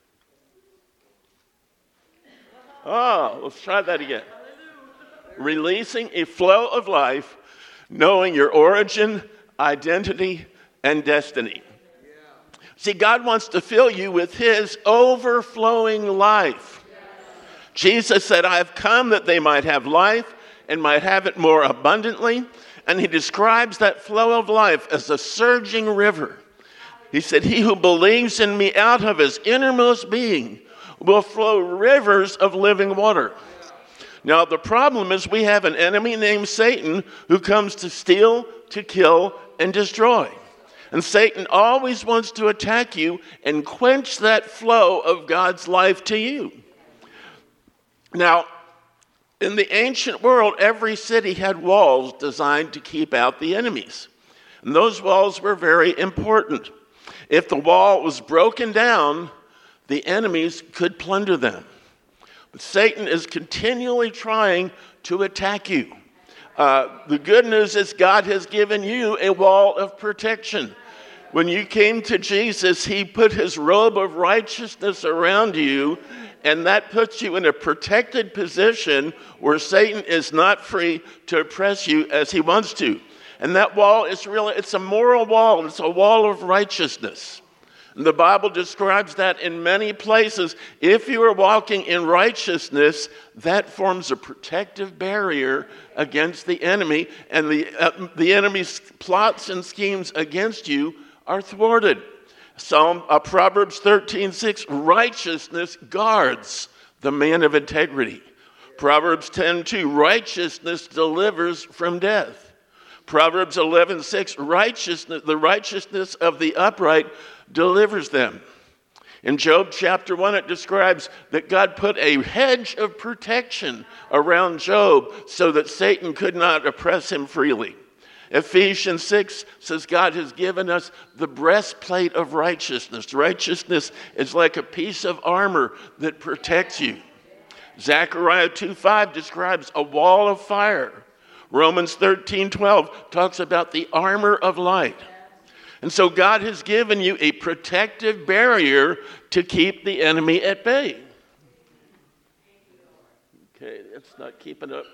Oh, let's try that again. Releasing a flow of life, knowing your origin, identity, and destiny. Yeah. See, God wants to fill you with his overflowing life. Yeah. Jesus said, I have come that they might have life and might have it more abundantly. And he describes that flow of life as a surging river. He said, he who believes in me, out of his innermost being will flow rivers of living water. Now, the problem is we have an enemy named Satan who comes to steal, to kill, and destroy. And Satan always wants to attack you and quench that flow of God's life to you. Now, in the ancient world, every city had walls designed to keep out the enemies. And those walls were very important. If the wall was broken down, the enemies could plunder them. But Satan is continually trying to attack you. Uh, the good news is God has given you a wall of protection. When you came to Jesus, he put his robe of righteousness around you, and that puts you in a protected position where Satan is not free to oppress you as he wants to. And that wall is really, it's a moral wall. It's a wall of righteousness. And the Bible describes that in many places. If you are walking in righteousness, that forms a protective barrier against the enemy, and the, uh, the enemy's plots and schemes against you are thwarted. Psalm uh, Proverbs thirteen six, righteousness guards the man of integrity. Proverbs ten two, righteousness delivers from death. Proverbs eleven six, righteousness, the righteousness of the upright delivers them. In Job chapter one, it describes that God put a hedge of protection around Job so that Satan could not oppress him freely. Ephesians six says God has given us the breastplate of righteousness. Righteousness is like a piece of armor that protects you. Zechariah two five describes a wall of fire. Romans thirteen twelve talks about the armor of light. And so God has given you a protective barrier to keep the enemy at bay. Okay, it's not keeping up.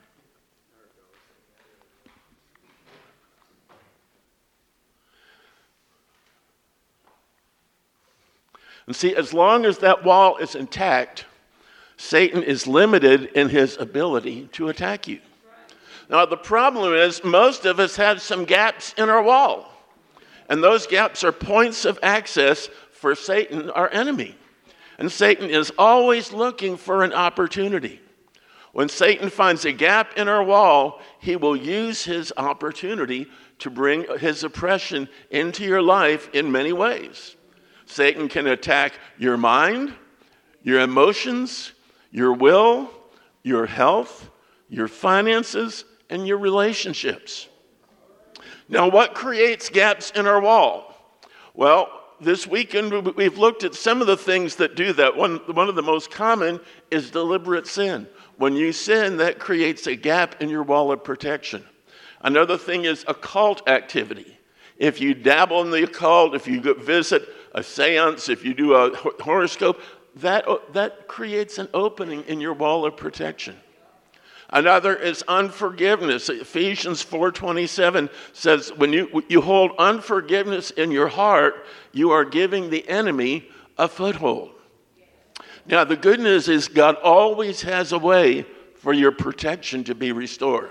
And see, as long as that wall is intact, Satan is limited in his ability to attack you. Now, the problem is most of us have some gaps in our wall. And those gaps are points of access for Satan, our enemy. And Satan is always looking for an opportunity. When Satan finds a gap in our wall, he will use his opportunity to bring his oppression into your life in many ways. Satan can attack your mind, your emotions, your will, your health, your finances, and your relationships. Now, what creates gaps in our wall? Well, this weekend we've looked at some of the things that do that. One, one of the most common is deliberate sin. When you sin, that creates a gap in your wall of protection. Another thing is occult activity. If you dabble in the occult, if you go visit a seance, if you do a horoscope, that, that creates an opening in your wall of protection. Another is unforgiveness. Ephesians four twenty-seven says, when you, you hold unforgiveness in your heart, you are giving the enemy a foothold. Now, the good news is God always has a way for your protection to be restored.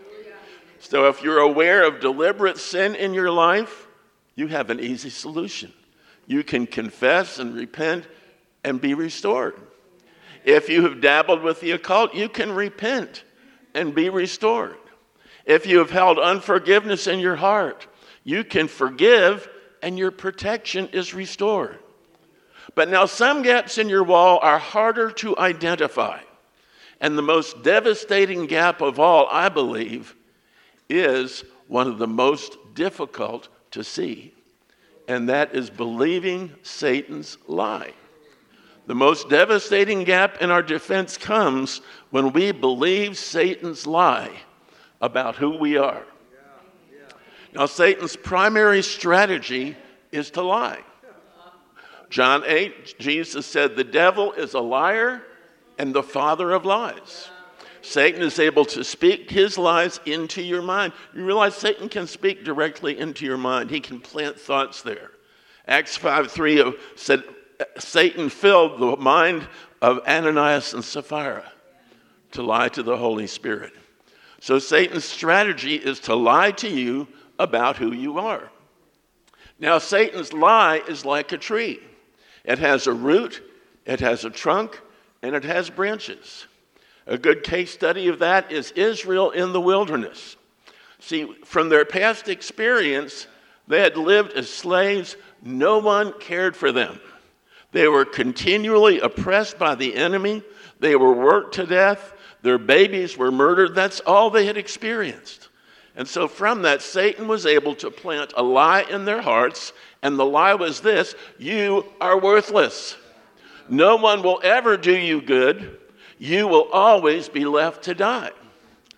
So if you're aware of deliberate sin in your life, you have an easy solution. You can confess and repent and be restored. If you have dabbled with the occult, you can repent and be restored. If you have held unforgiveness in your heart, you can forgive and your protection is restored. But now some gaps in your wall are harder to identify. And the most devastating gap of all, I believe, is one of the most difficult to see. And that is believing Satan's lie. The most devastating gap in our defense comes when we believe Satan's lie about who we are. Now, Satan's primary strategy is to lie. John eight, Jesus said, the devil is a liar and the father of lies. Satan is able to speak his lies into your mind. You realize Satan can speak directly into your mind. He can plant thoughts there. Acts five three said, Satan filled the mind of Ananias and Sapphira to lie to the Holy Spirit. So Satan's strategy is to lie to you about who you are. Now, Satan's lie is like a tree. It has a root, it has a trunk, and it has branches. A good case study of that is Israel in the wilderness. See, from their past experience, they had lived as slaves. No one cared for them. They were continually oppressed by the enemy. They were worked to death. Their babies were murdered. That's all they had experienced. And so from that, Satan was able to plant a lie in their hearts. And the lie was this: you are worthless. No one will ever do you good. You will always be left to die.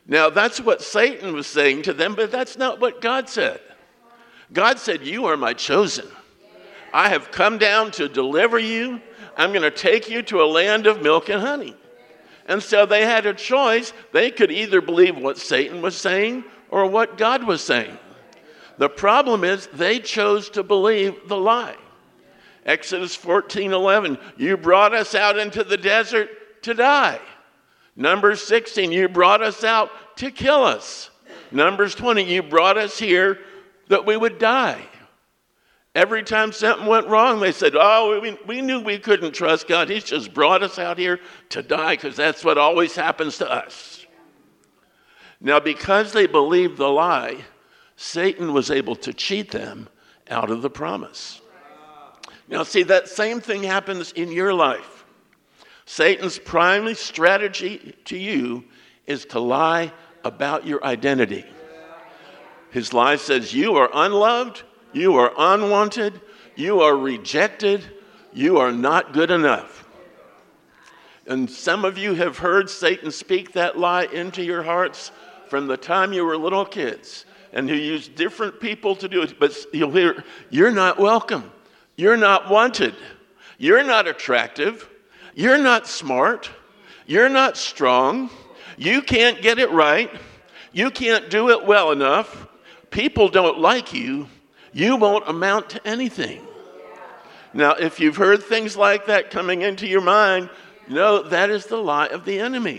Now, that's what Satan was saying to them, but that's not what God said. God said, you are my chosen. I have come down to deliver you. I'm going to take you to a land of milk and honey. And so they had a choice. They could either believe what Satan was saying or what God was saying. The problem is they chose to believe the lie. Exodus fourteen eleven, you brought us out into the desert to die. Numbers sixteen, you brought us out to kill us. Numbers twenty, you brought us here that we would die. Every time something went wrong, they said, oh, we, we knew we couldn't trust God. He's just brought us out here to die because that's what always happens to us. Now, because they believed the lie, Satan was able to cheat them out of the promise. Now, see, that same thing happens in your life. Satan's primary strategy to you is to lie about your identity. His lie says you are unloved, you are unwanted, you are rejected, you are not good enough. And some of you have heard Satan speak that lie into your hearts from the time you were little kids, and he used different people to do it. But you'll hear, you're not welcome, you're not wanted, you're not attractive, you're not smart, you're not strong, you can't get it right, you can't do it well enough, people don't like you, you won't amount to anything. Now, if you've heard things like that coming into your mind, you know that is the lie of the enemy.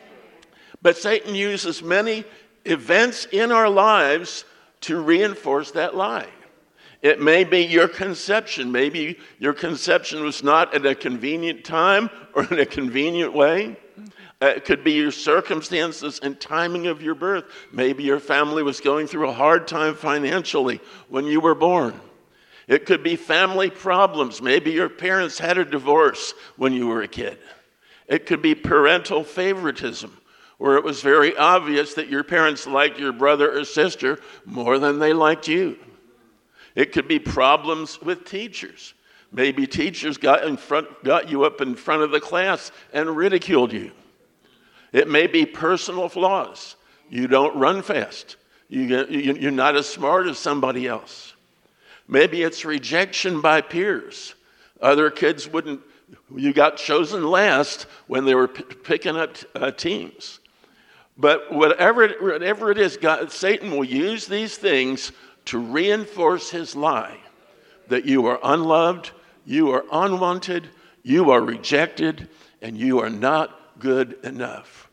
But Satan uses many events in our lives to reinforce that lie. It may be your conception. Maybe your conception was not at a convenient time or in a convenient way. Uh, it could be your circumstances and timing of your birth. Maybe your family was going through a hard time financially when you were born. It could be family problems. Maybe your parents had a divorce when you were a kid. It could be parental favoritism, where it was very obvious that your parents liked your brother or sister more than they liked you. It could be problems with teachers. Maybe teachers got in front, got you up in front of the class and ridiculed you. It may be personal flaws. You don't run fast. You get, you, you're not as smart as somebody else. Maybe it's rejection by peers. Other kids wouldn't, you got chosen last when they were p- picking up uh, teams. But whatever it, whatever it is, God, Satan will use these things to reinforce his lie that you are unloved, you are unwanted, you are rejected, and you are not good enough.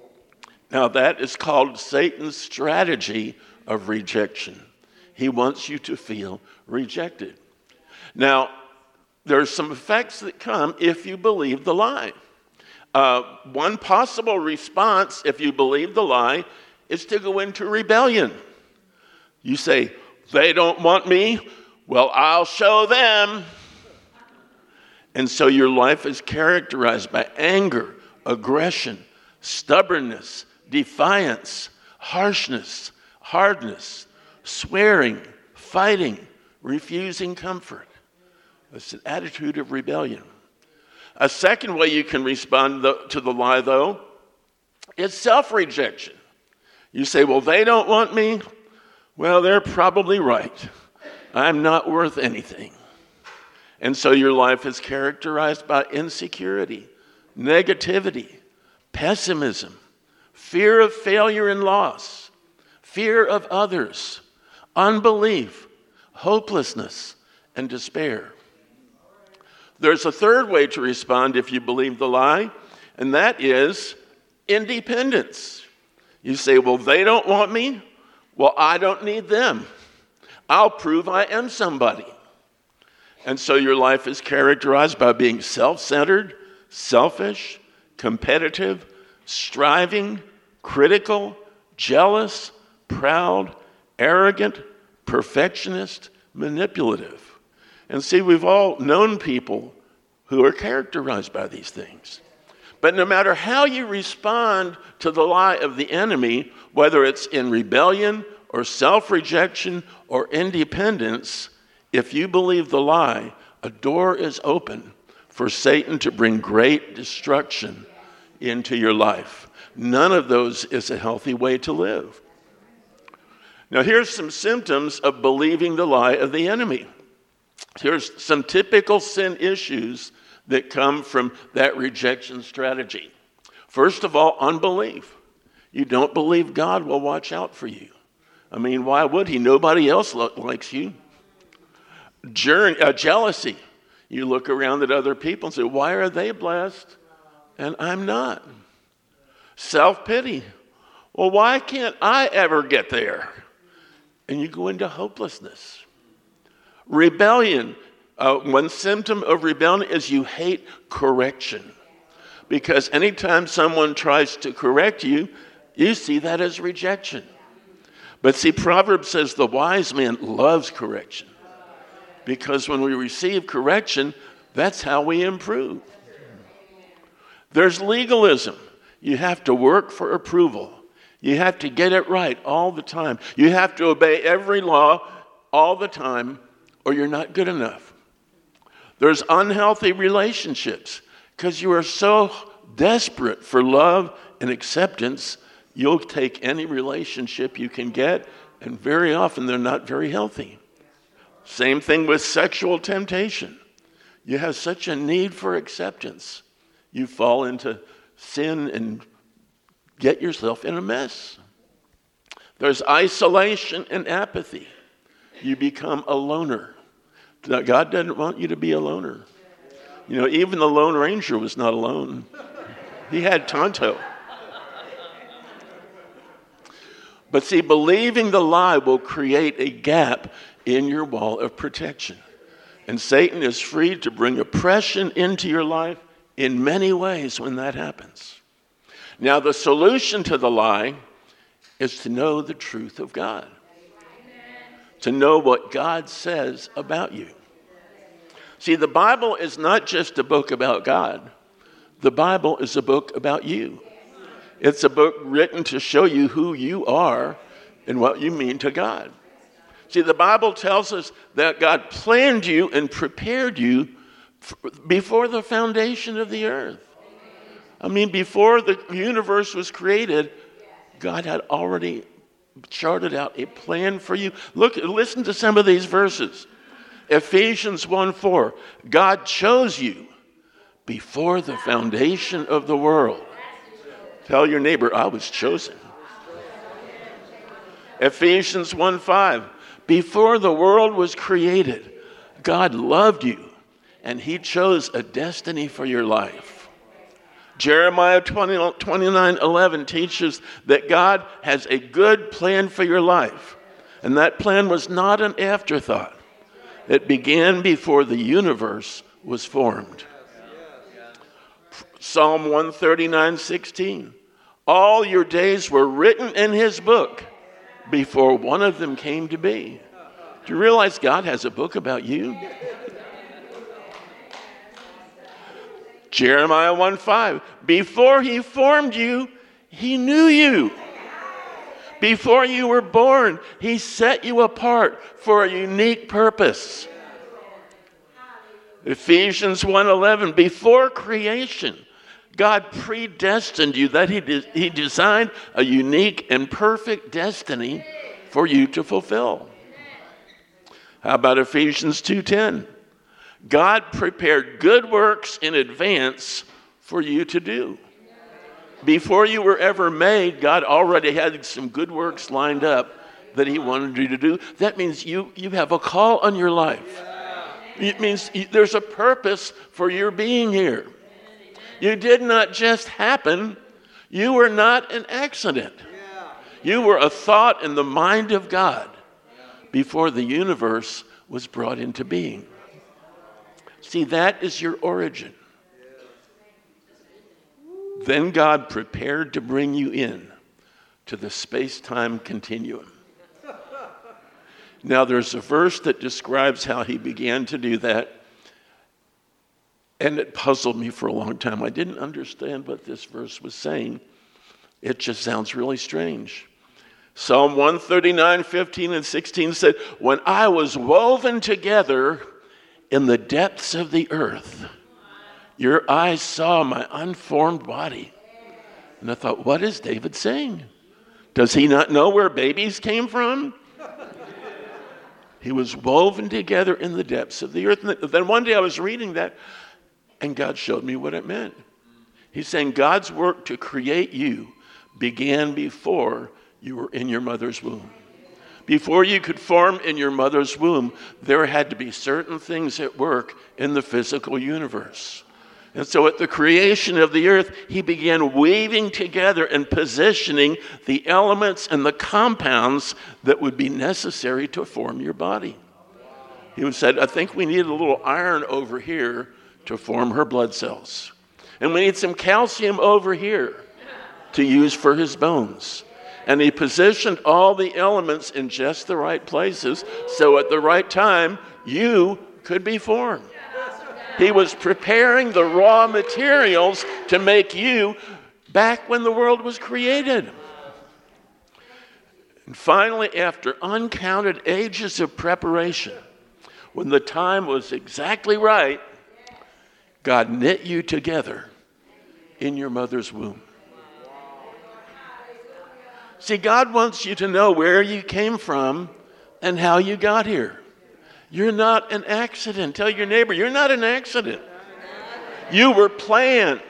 Now that is called Satan's strategy of rejection. He wants you to feel rejected. Now, there's some effects that come if you believe the lie. Uh, one possible response, if you believe the lie, is to go into rebellion. You say, they don't want me, well, I'll show them. And so your life is characterized by anger, aggression, stubbornness, defiance, harshness, hardness, swearing, fighting, refusing comfort. It's an attitude of rebellion. A second way you can respond to the lie, though, is self-rejection. You say, well, they don't want me. Well, they're probably right. I'm not worth anything. And so your life is characterized by insecurity, negativity, pessimism, fear of failure and loss, fear of others, unbelief, hopelessness, and despair. There's a third way to respond if you believe the lie, and that is independence. You say, well, they don't want me. Well, I don't need them. I'll prove I am somebody. And so your life is characterized by being self-centered, selfish, competitive, striving, critical, jealous, proud, arrogant, perfectionist, manipulative. And see, we've all known people who are characterized by these things. But no matter how you respond to the lie of the enemy, whether it's in rebellion or self-rejection or independence, if you believe the lie, a door is open for Satan to bring great destruction into your life. None of those is a healthy way to live. Now, here's some symptoms of believing the lie of the enemy. Here's some typical sin issues that come from that rejection strategy. First of all, unbelief. You don't believe God will watch out for you. I mean, why would he? Nobody else lo- likes you. Journey, uh, jealousy. You look around at other people and say, why are they blessed and I'm not? Self-pity. Well, why can't I ever get there? And you go into hopelessness. Rebellion. Uh, one symptom of rebellion is you hate correction. Because anytime someone tries to correct you, you see that as rejection. But see, Proverbs says the wise man loves correction. Because when we receive correction, that's how we improve. There's legalism. You have to work for approval. You have to get it right all the time. You have to obey every law all the time, or you're not good enough. There's unhealthy relationships because you are so desperate for love and acceptance, you'll take any relationship you can get, and very often they're not very healthy. Same thing with sexual temptation. You have such a need for acceptance. You fall into sin and get yourself in a mess. There's isolation and apathy. You become a loner. God doesn't want you to be a loner. You know, even the Lone Ranger was not alone. He had Tonto. But see, believing the lie will create a gap in your wall of protection. And Satan is free to bring oppression into your life in many ways when that happens. Now, the solution to the lie is to know the truth of God. Amen. To know what God says about you. See, the Bible is not just a book about God. The Bible is a book about you. It's a book written to show you who you are and what you mean to God. See, the Bible tells us that God planned you and prepared you before the foundation of the earth. I mean, before the universe was created, God had already charted out a plan for you. Look, listen to some of these verses. Ephesians one four, God chose you before the foundation of the world. Tell your neighbor, I was chosen. Ephesians one five, before the world was created, God loved you and he chose a destiny for your life. Jeremiah twenty-nine eleven teaches that God has a good plan for your life. And that plan was not an afterthought. It began before the universe was formed. Psalm one thirty-nine sixteen. All your days were written in his book before one of them came to be. Do you realize God has a book about you? Jeremiah one five, before he formed you, he knew you. Before you were born, he set you apart for a unique purpose. Ephesians one eleven, before creation, God predestined you, that he, de- he designed a unique and perfect destiny for you to fulfill. How about Ephesians two ten? God prepared good works in advance for you to do. Before you were ever made, God already had some good works lined up that he wanted you to do. That means you, you have a call on your life. It means there's a purpose for your being here. You did not just happen. You were not an accident. You were a thought in the mind of God before the universe was brought into being. See, that is your origin. Then God prepared to bring you in to the space-time continuum. Now, there's a verse that describes how he began to do that, and it puzzled me for a long time. I didn't understand what this verse was saying. It just sounds really strange. Psalm one thirty-nine, fifteen and sixteen said, when I was woven together in the depths of the earth, your eyes saw my unformed body. And I thought, what is David saying? Does he not know where babies came from? He was woven together in the depths of the earth. And then one day I was reading that, and God showed me what it meant. He's saying God's work to create you began before you were in your mother's womb. Before you could form in your mother's womb, there had to be certain things at work in the physical universe. And so at the creation of the earth, he began weaving together and positioning the elements and the compounds that would be necessary to form your body. He said, I think we need a little iron over here to form her blood cells. And we need some calcium over here to use for his bones. And he positioned all the elements in just the right places, so at the right time, you could be formed. He was preparing the raw materials to make you back when the world was created. And finally, after uncounted ages of preparation, when the time was exactly right, God knit you together in your mother's womb. See, God wants you to know where you came from and how you got here. You're not an accident. Tell your neighbor, you're not an accident. You were planned.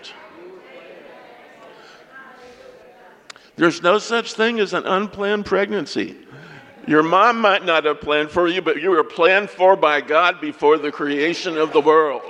There's no such thing as an unplanned pregnancy. Your mom might not have planned for you, but you were planned for by God before the creation of the world.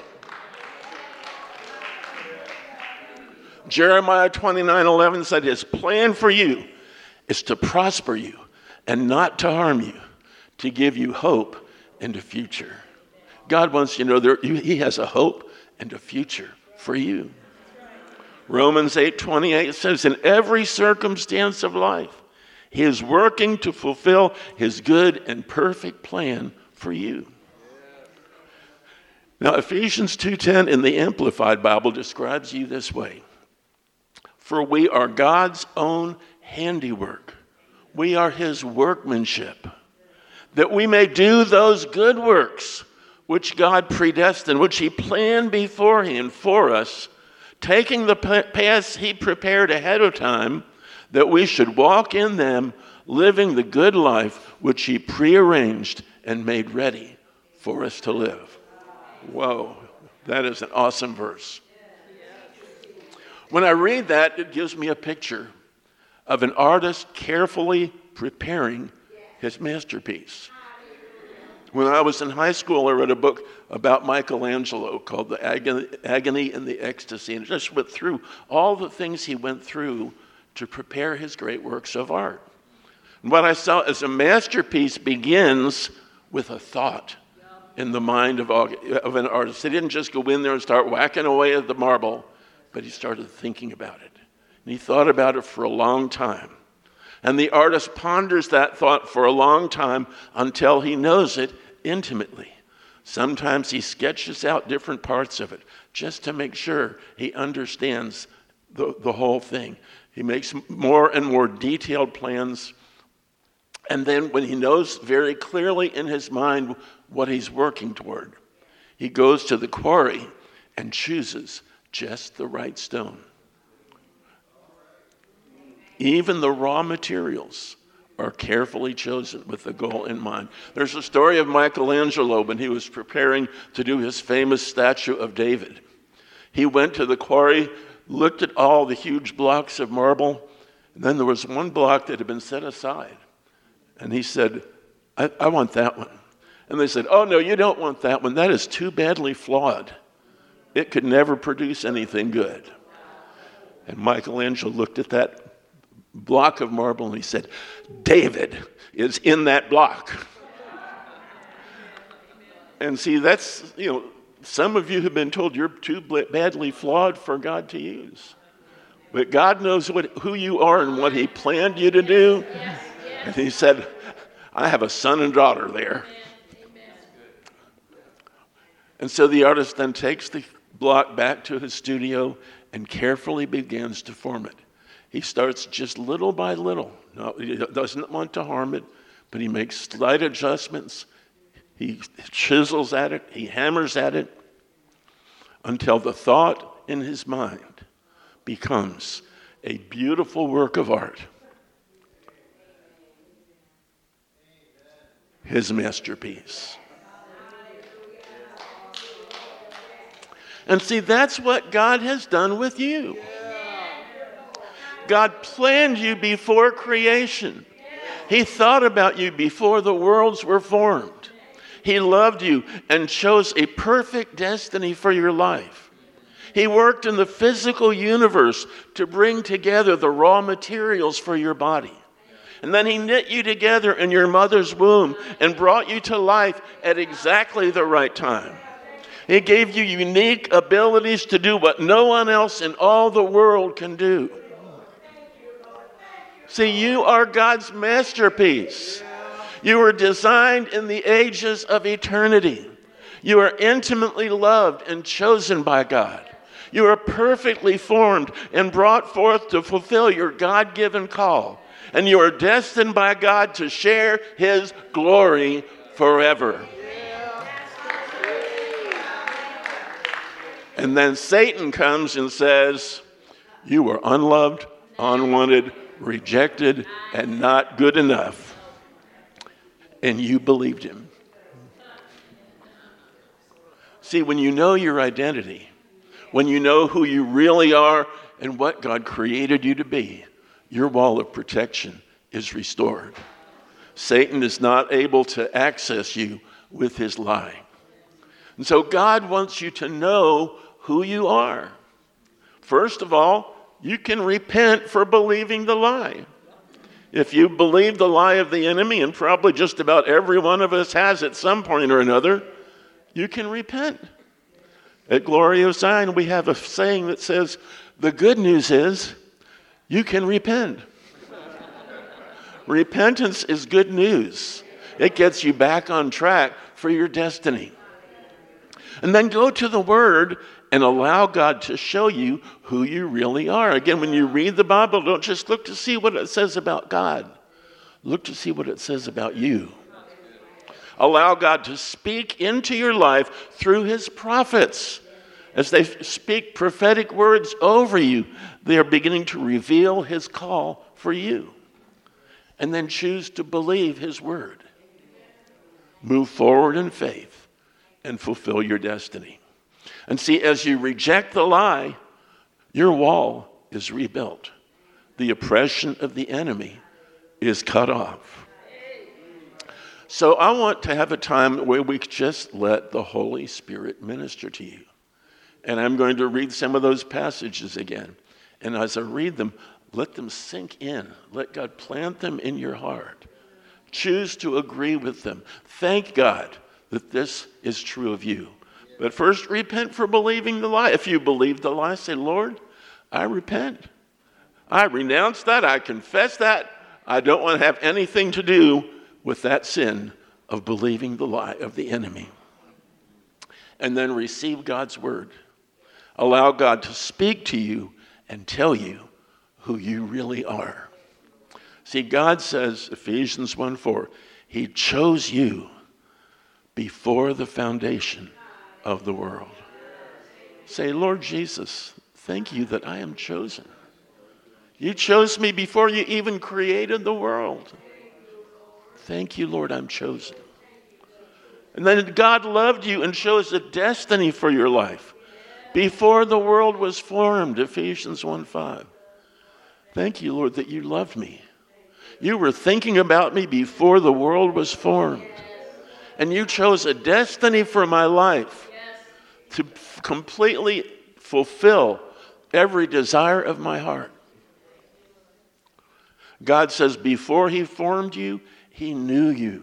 Jeremiah twenty-nine eleven said his plan for you is to prosper you and not to harm you, to give you hope and a future. God wants you to know there, he has a hope and a future for you. Romans eight twenty-eight says, in every circumstance of life, he is working to fulfill his good and perfect plan for you. Now, Ephesians two ten in the Amplified Bible describes you this way. For we are God's own handiwork. We are his workmanship, that we may do those good works which God predestined, which he planned beforehand for us, taking the paths he prepared ahead of time, that we should walk in them, living the good life which he prearranged and made ready for us to live. Whoa, that is an awesome verse. When I read that, it gives me a picture of an artist carefully preparing his masterpiece. When I was in high school, I read a book about Michelangelo called The Agony, Agony and the Ecstasy, and it just went through all the things he went through to prepare his great works of art. And what I saw is a masterpiece begins with a thought in the mind of, of an artist. He didn't just go in there and start whacking away at the marble, but he started thinking about it. And he thought about it for a long time. And the artist ponders that thought for a long time until he knows it intimately. Sometimes he sketches out different parts of it just to make sure he understands the, the whole thing. He makes more and more detailed plans. And then when he knows very clearly in his mind what he's working toward, he goes to the quarry and chooses just the right stone. Even the raw materials are carefully chosen with the goal in mind. There's a story of Michelangelo when he was preparing to do his famous statue of David. He went to the quarry, looked at all the huge blocks of marble, and then there was one block that had been set aside. And he said, I, I want that one. And they said, oh, no, you don't want that one. That is too badly flawed. It could never produce anything good. And Michelangelo looked at that block of marble and he said, David is in that block. And see, that's, you know, some of you have been told you're too badly flawed for God to use. But God knows what, who you are and what he planned you to do. And he said, I have a son and daughter there. And so the artist then takes the block back to his studio and carefully begins to form it. He starts just little by little. No, he doesn't want to harm it, but he makes slight adjustments. He chisels at it. He hammers at it until the thought in his mind becomes a beautiful work of art. His masterpiece. And see, that's what God has done with you. God planned you before creation. He thought about you before the worlds were formed. He loved you and chose a perfect destiny for your life. He worked in the physical universe to bring together the raw materials for your body. And then he knit you together in your mother's womb and brought you to life at exactly the right time. He gave you unique abilities to do what no one else in all the world can do. See, you are God's masterpiece. You were designed in the ages of eternity. You are intimately loved and chosen by God. You are perfectly formed and brought forth to fulfill your God-given call. And you are destined by God to share his glory forever. And then Satan comes and says, you were unloved, unwanted, rejected, and not good enough. And you believed him. See, when you know your identity, when you know who you really are and what God created you to be, your wall of protection is restored. Satan is not able to access you with his lie. And so God wants you to know who you are. First of all, you can repent for believing the lie. If you believe the lie of the enemy, and probably just about every one of us has at some point or another, you can repent. At Glory of Zion, we have a saying that says, the good news is you can repent. Repentance is good news. It gets you back on track for your destiny. And then go to the Word and allow God to show you who you really are. Again, when you read the Bible, don't just look to see what it says about God. Look to see what it says about you. Allow God to speak into your life through his prophets. As they speak prophetic words over you, they are beginning to reveal his call for you. And then choose to believe his word. Move forward in faith and fulfill your destiny. And see, as you reject the lie, your wall is rebuilt. The oppression of the enemy is cut off. So I want to have a time where we just let the Holy Spirit minister to you. And I'm going to read some of those passages again. And as I read them, let them sink in. Let God plant them in your heart. Choose to agree with them. Thank God that this is true of you. But first, repent for believing the lie. If you believe the lie, say, Lord, I repent. I renounce that. I confess that. I don't want to have anything to do with that sin of believing the lie of the enemy. And then receive God's word. Allow God to speak to you and tell you who you really are. See, God says, Ephesians one four, he chose you before the foundation of the world. Say, Lord Jesus, thank you that I am chosen. You chose me before you even created the world. Thank you, Lord, I'm chosen. And then God loved you and chose a destiny for your life before the world was formed, Ephesians one five. Thank you, Lord, that you loved me. You were thinking about me before the world was formed. And you chose a destiny for my life to f- completely fulfill every desire of my heart. God says, before he formed you, he knew you.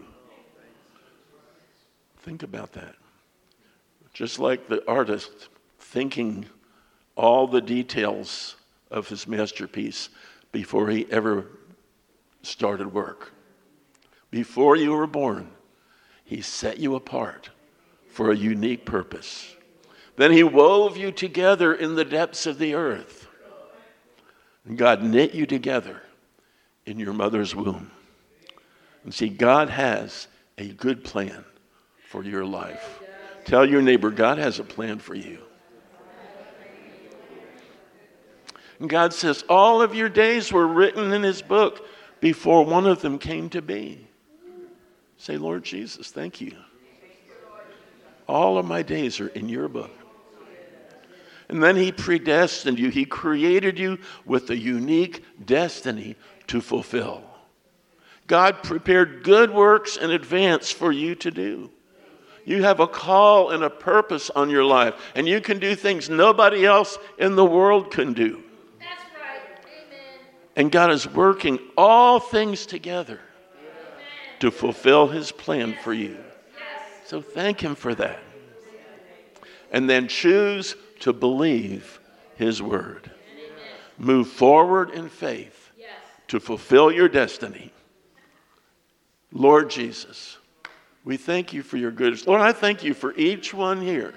Think about that. Just like the artist thinking all the details of his masterpiece before he ever started work. Before you were born, he set you apart for a unique purpose. Then he wove you together in the depths of the earth. And God knit you together in your mother's womb. And see, God has a good plan for your life. Tell your neighbor, God has a plan for you. And God says, all of your days were written in his book before one of them came to be. Say, Lord Jesus, thank you. All of my days are in your book. And then he predestined you. He created you with a unique destiny to fulfill. God prepared good works in advance for you to do. You have a call and a purpose on your life, and you can do things nobody else in the world can do. That's right. Amen. And God is working all things together to fulfill his plan for you. So thank him for that. And then choose to believe his word. Move forward in faith to fulfill your destiny. Lord Jesus, we thank you for your goodness. Lord, I thank you for each one here.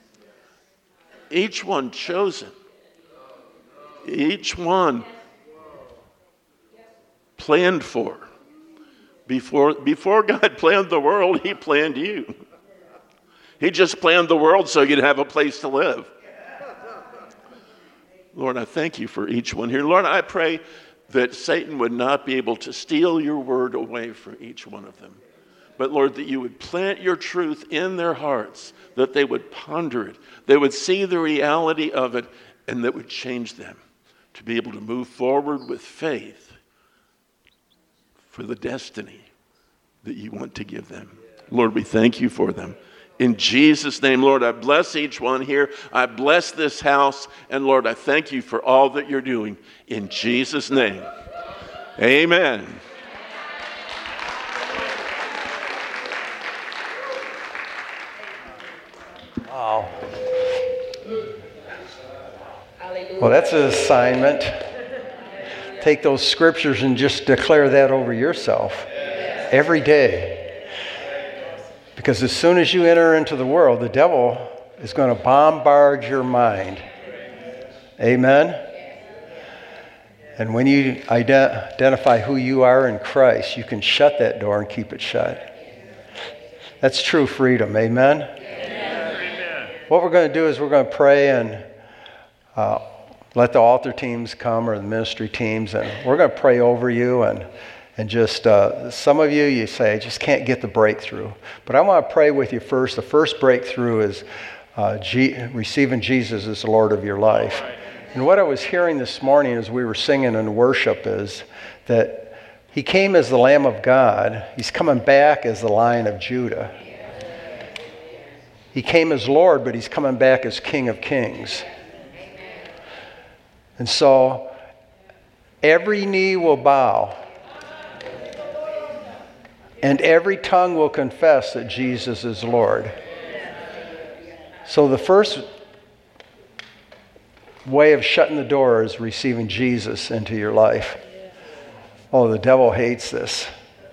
Each one chosen. Each one planned for. Before, before God planned the world, he planned you. He just planned the world so you'd have a place to live. Lord, I thank you for each one here. Lord, I pray that Satan would not be able to steal your word away from each one of them. But Lord, that you would plant your truth in their hearts, that they would ponder it, they would see the reality of it, and that would change them to be able to move forward with faith for the destiny that you want to give them. Lord, we thank you for them. In Jesus' name, Lord, I bless each one here. I bless this house. And Lord, I thank you for all that you're doing. In Jesus' name, amen. Wow. Well, that's an assignment. Take those scriptures and just declare that over yourself every day. Because as soon as you enter into the world, the devil is going to bombard your mind. Amen? And when you ident- identify who you are in Christ, you can shut that door and keep it shut. That's true freedom. Amen? Amen. What we're going to do is we're going to pray and uh, let the altar teams come or the ministry teams, and we're going to pray over you. And And just, uh, some of you, you say, I just can't get the breakthrough. But I want to pray with you first. The first breakthrough is uh, G- receiving Jesus as the Lord of your life. And what I was hearing this morning as we were singing in worship is that he came as the Lamb of God. He's coming back as the Lion of Judah. He came as Lord, but he's coming back as King of Kings. And so every knee will bow. And every tongue will confess that Jesus is Lord. So the first way of shutting the door is receiving Jesus into your life. Oh, the devil hates this.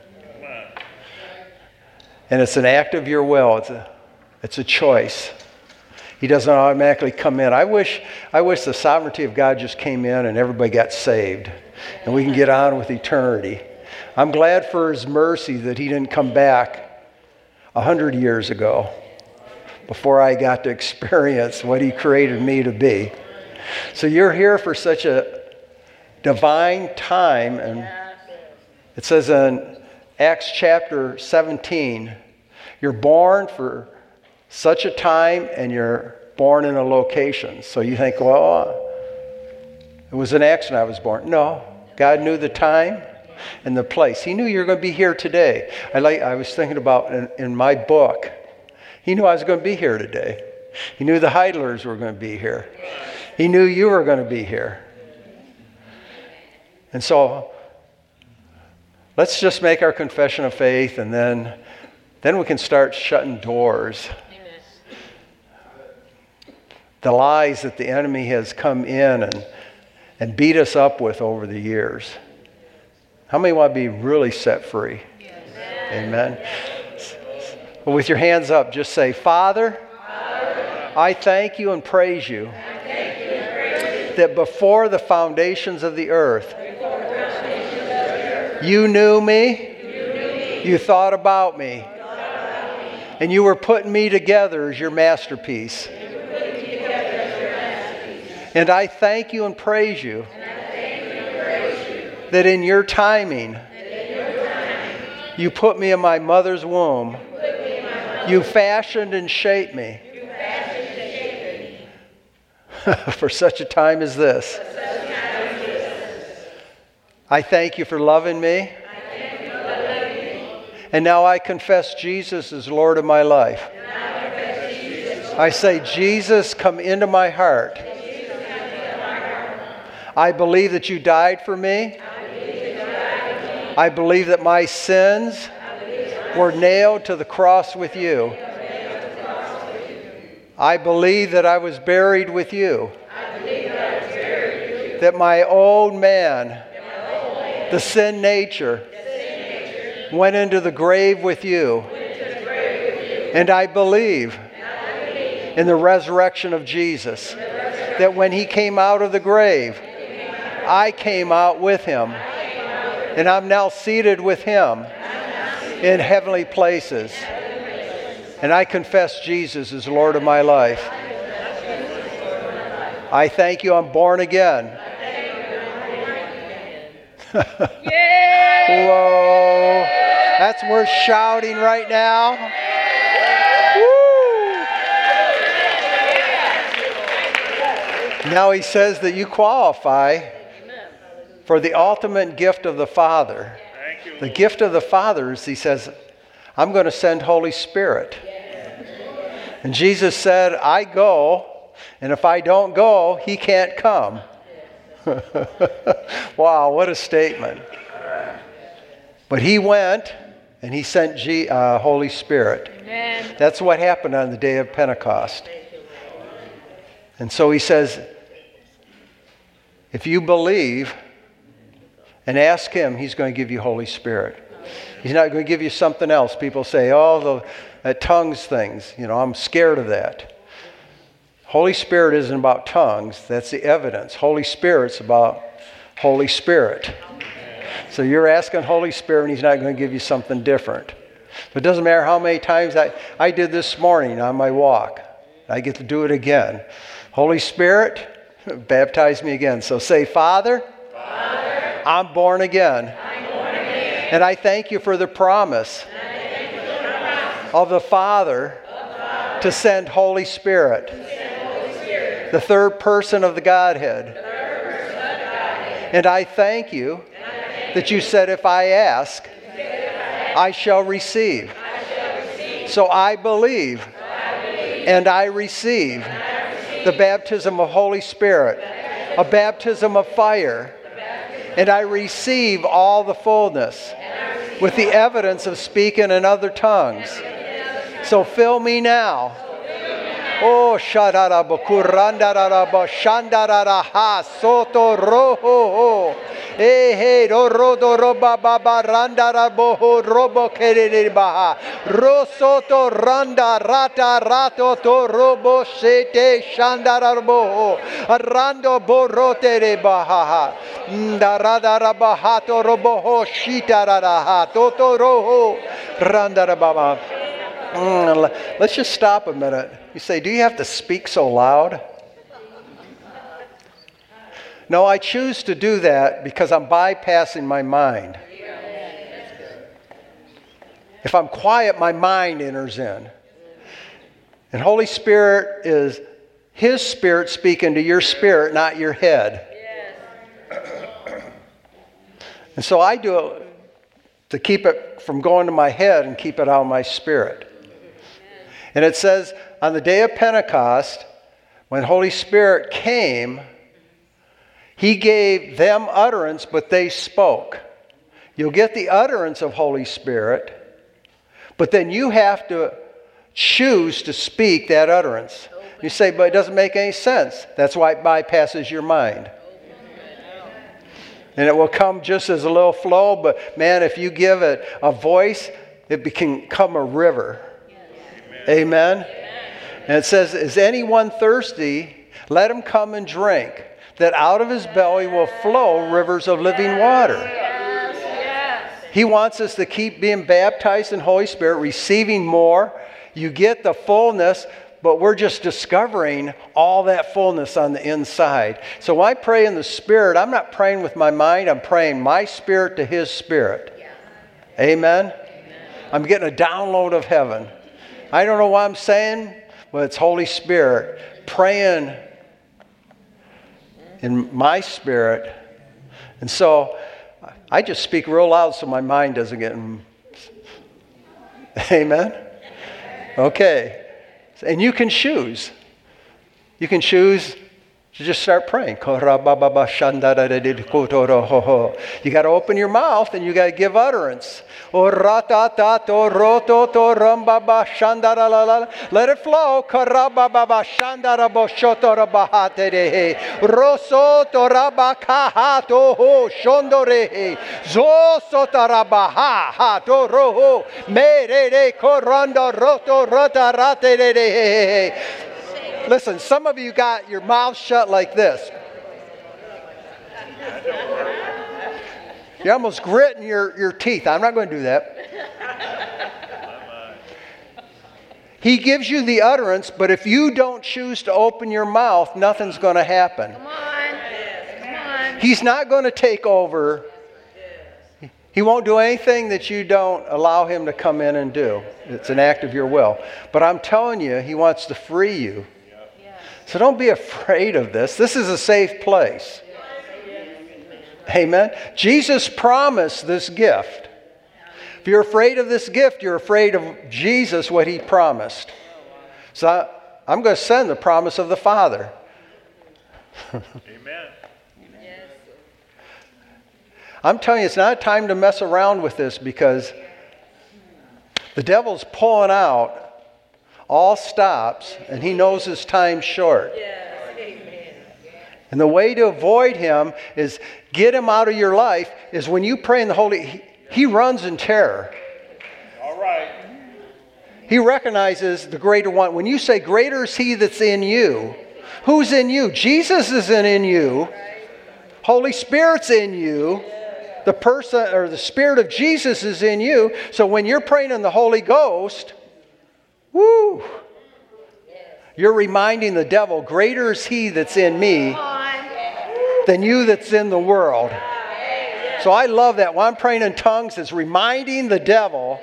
And it's an act of your will. It's a, it's a choice. He doesn't automatically come in. I wish, I wish the sovereignty of God just came in and everybody got saved. And we can get on with eternity. I'm glad for his mercy that he didn't come back a hundred years ago before I got to experience what he created me to be. So you're here for such a divine time. And it says in Acts chapter seventeen, you're born for such a time and you're born in a location. So you think, well, it was an accident I was born. No, God knew the time and the place. He knew you were going to be here today. I like. I was thinking about in, in my book, he knew I was going to be here today. He knew the Heidlers were going to be here. He knew you were going to be here. And so let's just make our confession of faith, and then, then we can start shutting doors. Amen. The lies that the enemy has come in and, and beat us up with over the years. How many want to be really set free? Yes. Amen. Well, with your hands up, just say, Father, Father I thank you and praise you, I thank you and praise you that before the foundations of the earth, you knew me, you, knew me. you thought about me, thought about me. And you were putting me together as your masterpiece. And I thank you and praise you that in your timing, you put me in my mother's womb. You fashioned and shaped me for such a time as this. I thank you for loving me. And now I confess Jesus is Lord of my life. I say, Jesus, come into my heart. I believe that you died for me. I believe that my sins were nailed to the cross with you. I believe that I was buried with you. That my old man, the sin nature, went into the grave with you. And I believe in the resurrection of Jesus. That when he came out of the grave, I came out with him. And I'm now seated with him in heavenly places. And I confess Jesus is Lord of my life. I thank you I'm born again. Whoa. That's worth shouting right now. Woo. Now he says that you qualify for the ultimate gift of the Father. The gift of the Father is, he says, I'm going to send Holy Spirit. And Jesus said, I go, and if I don't go, he can't come. Wow, what a statement. But he went, and he sent G, uh, Holy Spirit. Amen. That's what happened on the day of Pentecost. And so he says, if you believe and ask him, he's going to give you Holy Spirit. He's not going to give you something else. People say, oh, the uh, tongues things. You know, I'm scared of that. Holy Spirit isn't about tongues. That's the evidence. Holy Spirit's about Holy Spirit. So you're asking Holy Spirit, and he's not going to give you something different. But it doesn't matter how many times I, I did this morning on my walk. I get to do it again. Holy Spirit, baptize me again. So say, Father, Father. I'm born again. I'm born again. And I thank you for the promise, for the promise of the Father, of Father to send Holy Spirit, send Holy Spirit, the third person of the Godhead. The third person of the Godhead. And I thank you, and I thank that you said, if I ask, if I, ask I, shall receive. I shall receive. So I believe, so I believe and I receive, and I receive the baptism of Holy Spirit, a baptism of fire. And I receive all the fullness with the evidence of speaking in other tongues. So fill me now. Oh, shadarabo kurandarabo shandararaha soto roho. Eh hey do rodo roba baba randarabo robo keriribaha. Rosoto randa rata rato to robo shete shandarabo. Rando borote rebaha. Ndaradarabahato roboho shitararaha. Toto roho randarababa. Mm, let's just stop a minute. You say, do you have to speak so loud? No, I choose to do that because I'm bypassing my mind. If I'm quiet, my mind enters in. And Holy Spirit is His Spirit speaking to your spirit, not your head. And so I do it to keep it from going to my head and keep it out of my spirit. And it says, on the day of Pentecost, when Holy Spirit came, He gave them utterance, but they spoke. You'll get the utterance of Holy Spirit, but then you have to choose to speak that utterance. You say, but it doesn't make any sense. That's why it bypasses your mind. And it will come just as a little flow, but man, if you give it a voice, it can become a river. Amen? And it says, is anyone thirsty? Let him come and drink, that out of his belly will flow rivers of living water. He wants us to keep being baptized in Holy Spirit, receiving more. You get the fullness, but we're just discovering all that fullness on the inside. So when I pray in the Spirit, I'm not praying with my mind. I'm praying my spirit to His Spirit. Yeah. Amen? Amen? I'm getting a download of heaven. I don't know what I'm saying, but it's Holy Spirit praying in my spirit. And so I just speak real loud so my mind doesn't get... Amen? Okay. And you can choose. You can choose to just start praying. You got to open your mouth and you got to give utterance. Let it flow. Listen, some of you got your mouth shut like this. You're almost gritting your, your teeth. I'm not going to do that. He gives you the utterance, but if you don't choose to open your mouth, nothing's going to happen. Come on. Come on. He's not going to take over. He won't do anything that you don't allow him to come in and do. It's an act of your will. But I'm telling you, he wants to free you. So don't be afraid of this. This is a safe place. Amen. Jesus promised this gift. If you're afraid of this gift, you're afraid of Jesus, what he promised. So I, I'm going to send the promise of the Father. Amen. I'm telling you, it's not time to mess around with this because the devil's pulling out all stops, and he knows his time's short. Yes. Amen. And the way to avoid him is get him out of your life is when you pray in the Holy, he, he runs in terror. All right. He recognizes the greater one. When you say greater is he that's in you, who's in you? Jesus isn't in you. Holy Spirit's in you. The person or the Spirit of Jesus is in you. So when you're praying in the Holy Ghost, woo! You're reminding the devil, greater is he that's in me than you that's in the world. So I love that. When I'm praying in tongues, it's reminding the devil.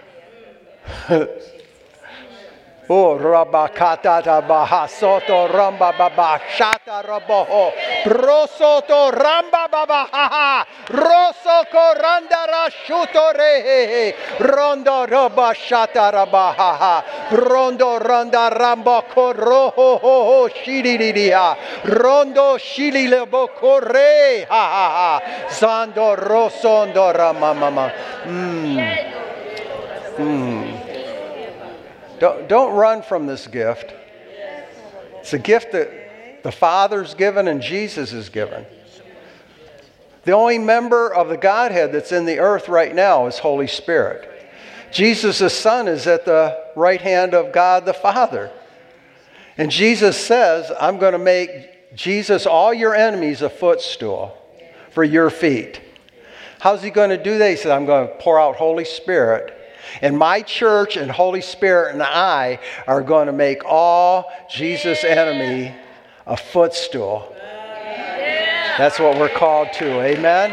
Oh, rabakata baha soto ramba baba shata raboho brosoto ramba baba ha roso koranda rashuto re rondo roba shata rabaha ha rondo randa ramba koroho ho ho shiriria rondo shili lebo kore ha ha ha zando rosondo ramama mm mm Don't, don't run from this gift. It's a gift that the Father's given and Jesus is given. The only member of the Godhead that's in the earth right now is Holy Spirit. Jesus, the Son, is at the right hand of God the Father. And Jesus says, I'm going to make Jesus, all your enemies, a footstool for your feet. How's he going to do that? He said, I'm going to pour out Holy Spirit. And my church and Holy Spirit and I are going to make all Jesus' enemy a footstool. That's what we're called to. Amen?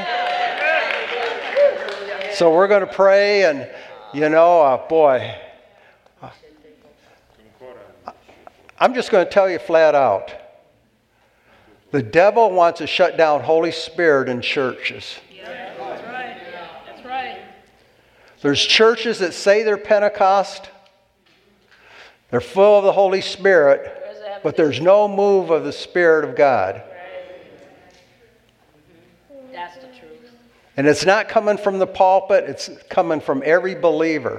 So we're going to pray and, you know, uh, boy, I'm just going to tell you flat out. The devil wants to shut down Holy Spirit in churches. There's churches that say they're Pentecost. They're full of the Holy Spirit, but there's no move of the Spirit of God. That's the truth. And it's not coming from the pulpit, it's coming from every believer.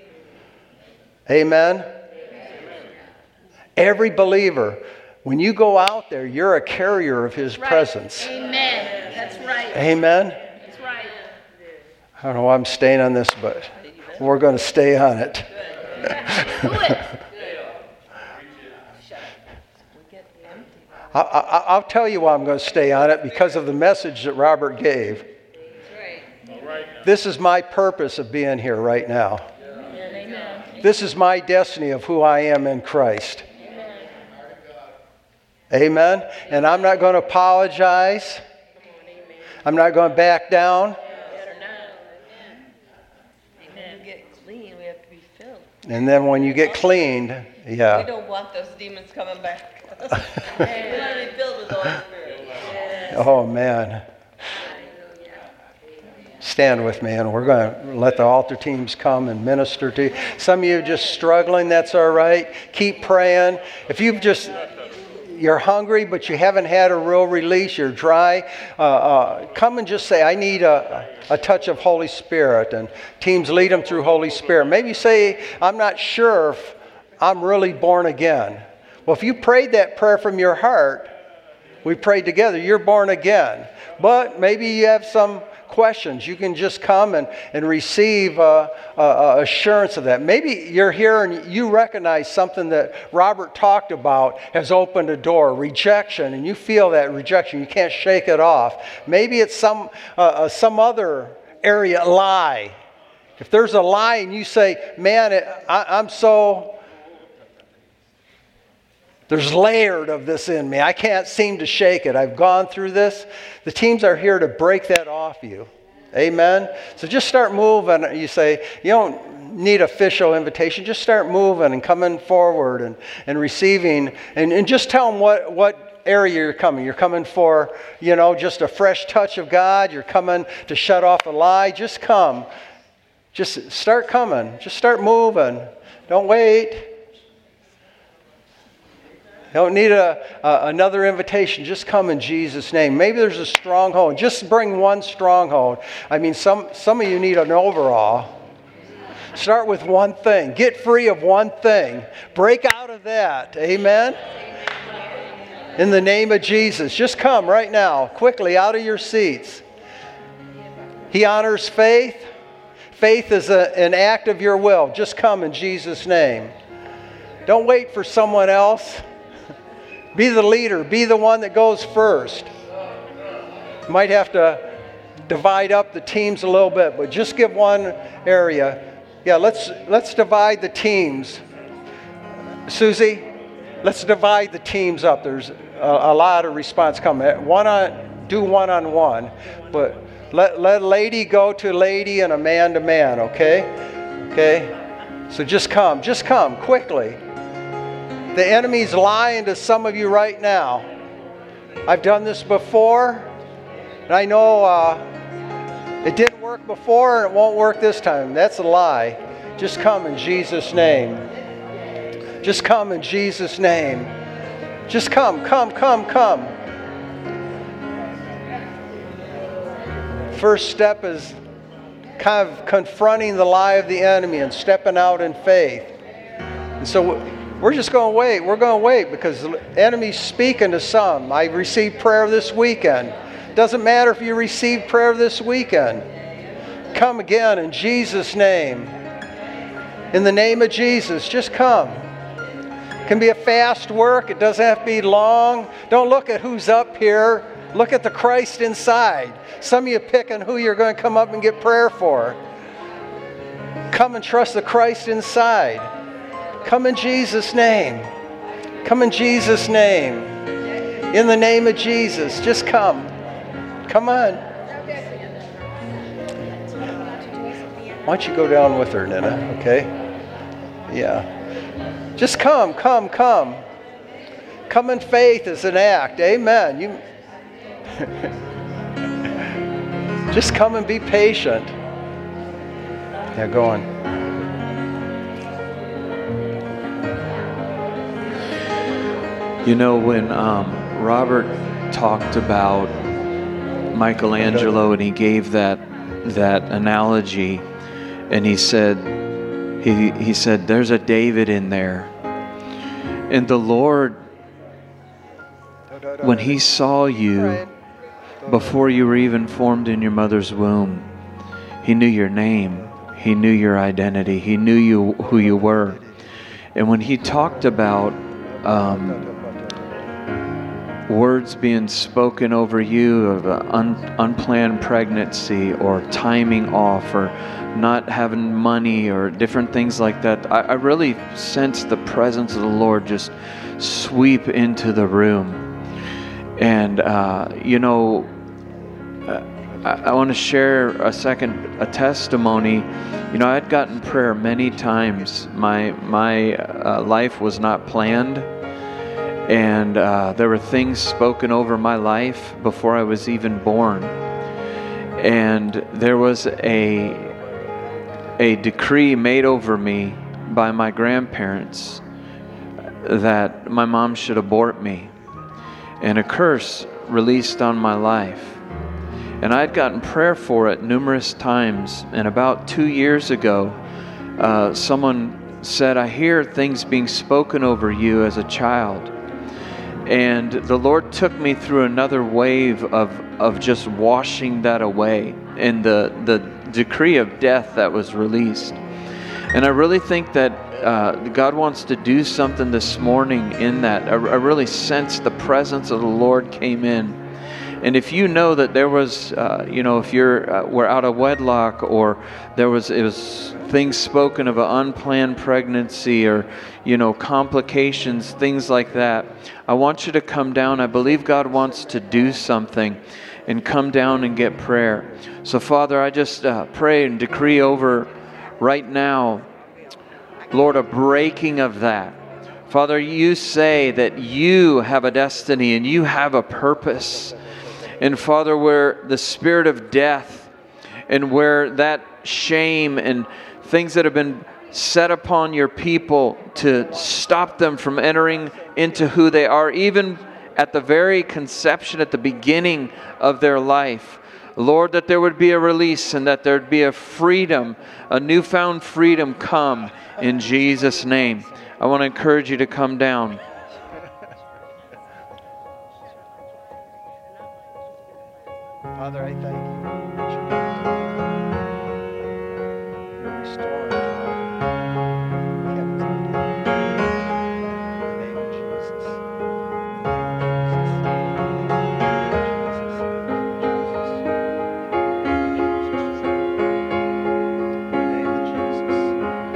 Amen? Amen. Every believer. When you go out there, you're a carrier of His right. presence. Amen. That's right. Amen? I don't know why I'm staying on this, but we're going to stay on it. I, I, I'll tell you why I'm going to stay on it, because of the message that Robert gave. This is my purpose of being here right now. This is my destiny of who I am in Christ. Amen. And I'm not going to apologize. I'm not going to back down. And then when you get cleaned, yeah. We don't want those demons coming back. We want to be filled with the Holy Spirit. Oh, man. Stand with me, and we're going to let the altar teams come and minister to you. Some of you are just struggling. That's all right. Keep praying. If you've just... You're hungry, but you haven't had a real release. You're dry. Uh, uh, come and just say, I need a, a touch of Holy Spirit. And teams lead them through Holy Spirit. Maybe you say, I'm not sure if I'm really born again. Well, if you prayed that prayer from your heart, we prayed together, you're born again. But maybe you have some questions. You can just come and, and receive uh, uh, assurance of that. Maybe you're here and you recognize something that Robert talked about has opened a door, rejection, and you feel that rejection. You can't shake it off. Maybe it's some uh, uh, some other area, lie. If there's a lie and you say, man, it, I, I'm so... There's layered of this in me. I can't seem to shake it. I've gone through this. The teams are here to break that off you. Amen? So just start moving. You say, you don't need official invitation. Just start moving and coming forward and, and receiving. And, and just tell them what, what area you're coming. You're coming for, you know, just a fresh touch of God. You're coming to shut off a lie. Just come. Just start coming. Just start moving. Don't wait. Don't need a, a, another invitation. Just come in Jesus' name. Maybe there's a stronghold. Just bring one stronghold. I mean, some, some of you need an overall. Start with one thing. Get free of one thing. Break out of that. Amen? In the name of Jesus. Just come right now, quickly, out of your seats. He honors faith. Faith is a, an act of your will. Just come in Jesus' name. Don't wait for someone else. Be the leader. Be the one that goes first. You might have to divide up the teams a little bit, but just give one area. Yeah, let's let's divide the teams. Susie, let's divide the teams up. There's a, a lot of response coming. One on, do one on one, but let let a lady go to lady and a man to man. Okay, okay. So just come, just come quickly. The enemy's lying to some of you right now. I've done this before, and I know uh, it didn't work before, and it won't work this time. That's a lie. Just come in Jesus' name. Just come in Jesus' name. Just come, come, come, come. First step is kind of confronting the lie of the enemy and stepping out in faith. And so we're just going to wait. We're going to wait because the enemy's speaking to some. I received prayer this weekend. Doesn't matter if you received prayer this weekend. Come again in Jesus' name. In the name of Jesus, just come. It can be a fast work. It doesn't have to be long. Don't look at who's up here. Look at the Christ inside. Some of you picking who you're going to come up and get prayer for. Come and trust the Christ inside. Come in Jesus' name. Come in Jesus' name. In the name of Jesus, just come. Come on. Why don't you go down with her, Nina? Okay? Yeah. Just come, come, come. Come in faith as an act. Amen. You just come and be patient. Yeah, go on. You know, when um, Robert talked about Michelangelo and he gave that that analogy, and he said, he he said, there's a David in there, and the Lord, when He saw you before you were even formed in your mother's womb, He knew your name, He knew your identity, He knew you who you were, and when He talked about Um, words being spoken over you of an un- unplanned pregnancy or timing off or not having money or different things like that, I, I really sense the presence of the Lord just sweep into the room. And, uh, you know, I, I want to share a second, a testimony. You know, I had gotten prayer many times. My, my uh, life was not planned. And uh, there were things spoken over my life before I was even born. And there was a, a decree made over me by my grandparents that my mom should abort me, and a curse released on my life. And I'd gotten prayer for it numerous times. And about two years ago, uh, someone said, I hear things being spoken over you as a child. And the Lord took me through another wave of, of just washing that away and the, the decree of death that was released. And I really think that uh, God wants to do something this morning in that. I, I really sense the presence of the Lord came in. And if you know that there was, uh, you know, if you're uh, were out of wedlock, or there was it was things spoken of an unplanned pregnancy, or you know complications, things like that, I want you to come down. I believe God wants to do something, and come down and get prayer. So Father, I just uh, pray and decree over right now, Lord, a breaking of that. Father, you say that you have a destiny and you have a purpose. And Father, where the spirit of death and where that shame and things that have been set upon your people to stop them from entering into who they are, even at the very conception, at the beginning of their life, Lord, that there would be a release and that there would be a freedom, a newfound freedom come in Jesus' name. I want to encourage you to come down. Father, I thank you that you're you're restoring heavens and earth. In the name of Jesus. In the name of Jesus.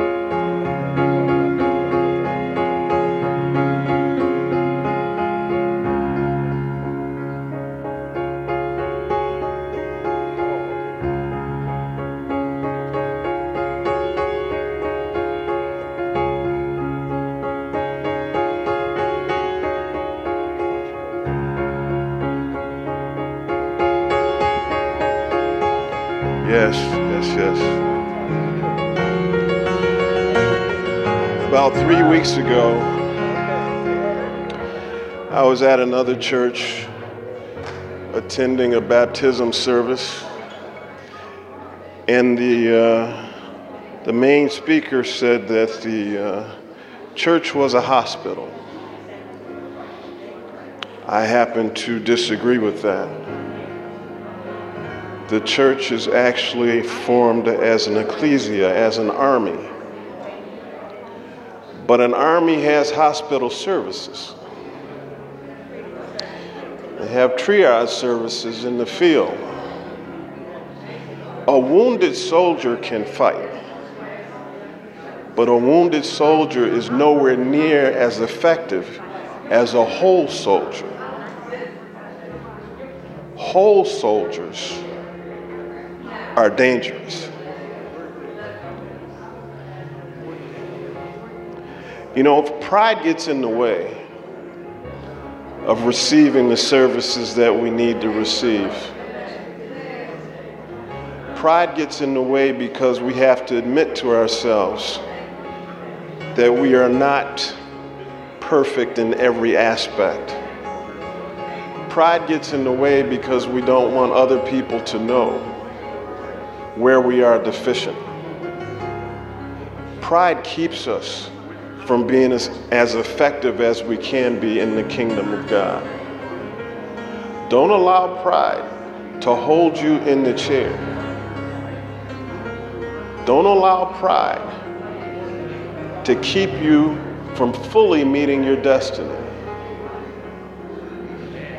Yes, yes, yes. About three weeks ago, I was at another church attending a baptism service, and the uh, the main speaker said that the uh, church was a hospital. I happen to disagree with that. The church is actually formed as an ecclesia, as an army. But an army has hospital services. They have triage services in the field. A wounded soldier can fight, but a wounded soldier is nowhere near as effective as a whole soldier. Whole soldiers are dangerous. You know, if pride gets in the way of receiving the services that we need to receive, pride gets in the way because we have to admit to ourselves that we are not perfect in every aspect. Pride gets in the way because we don't want other people to know where we are deficient. Pride keeps us from being as, as effective as we can be in the kingdom of God. Don't allow pride to hold you in the chair. Don't allow pride to keep you from fully meeting your destiny.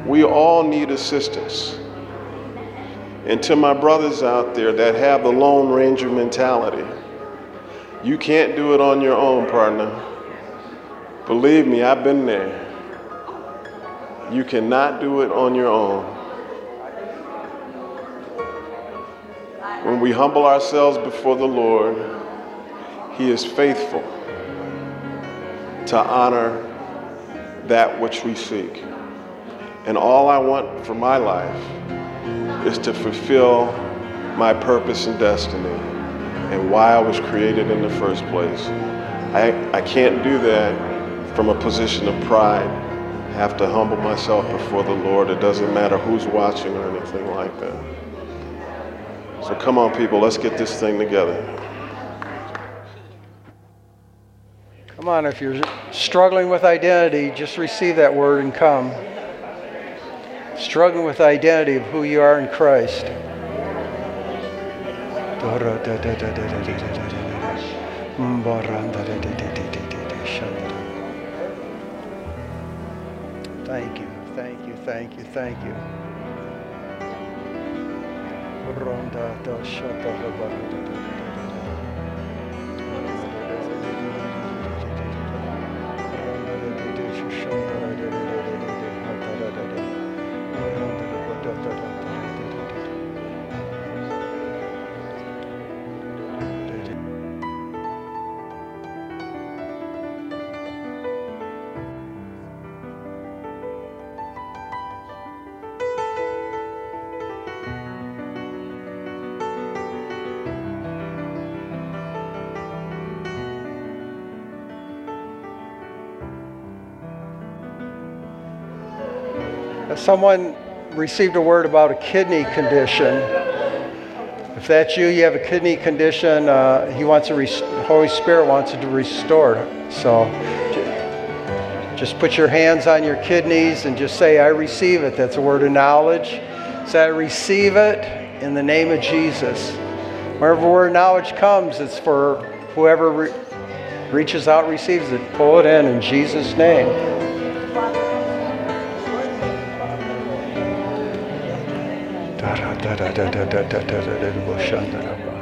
We all need assistance. And to my brothers out there that have the Lone Ranger mentality, you can't do it on your own, partner. Believe me, I've been there. You cannot do it on your own. When we humble ourselves before the Lord, He is faithful to honor that which we seek. And all I want for my life is to fulfill my purpose and destiny and why I was created in the first place. I, I can't do that from a position of pride. I have to humble myself before the Lord. It doesn't matter who's watching or anything like that. So come on, people, let's get this thing together. Come on, if you're struggling with identity, just receive that word and come. Struggling with the identity of who you are in Christ. Thank you, thank you, thank you, thank you. If someone received a word about a kidney condition, if that's you, you have a kidney condition, uh, he wants to rest- Holy Spirit wants it to restore. So just put your hands on your kidneys and just say, I receive it. That's a word of knowledge. Say, I receive it in the name of Jesus. Wherever word of knowledge comes, it's for whoever re- reaches out, receives it. Pull it in in Jesus' name. Da da da da da da da da da da da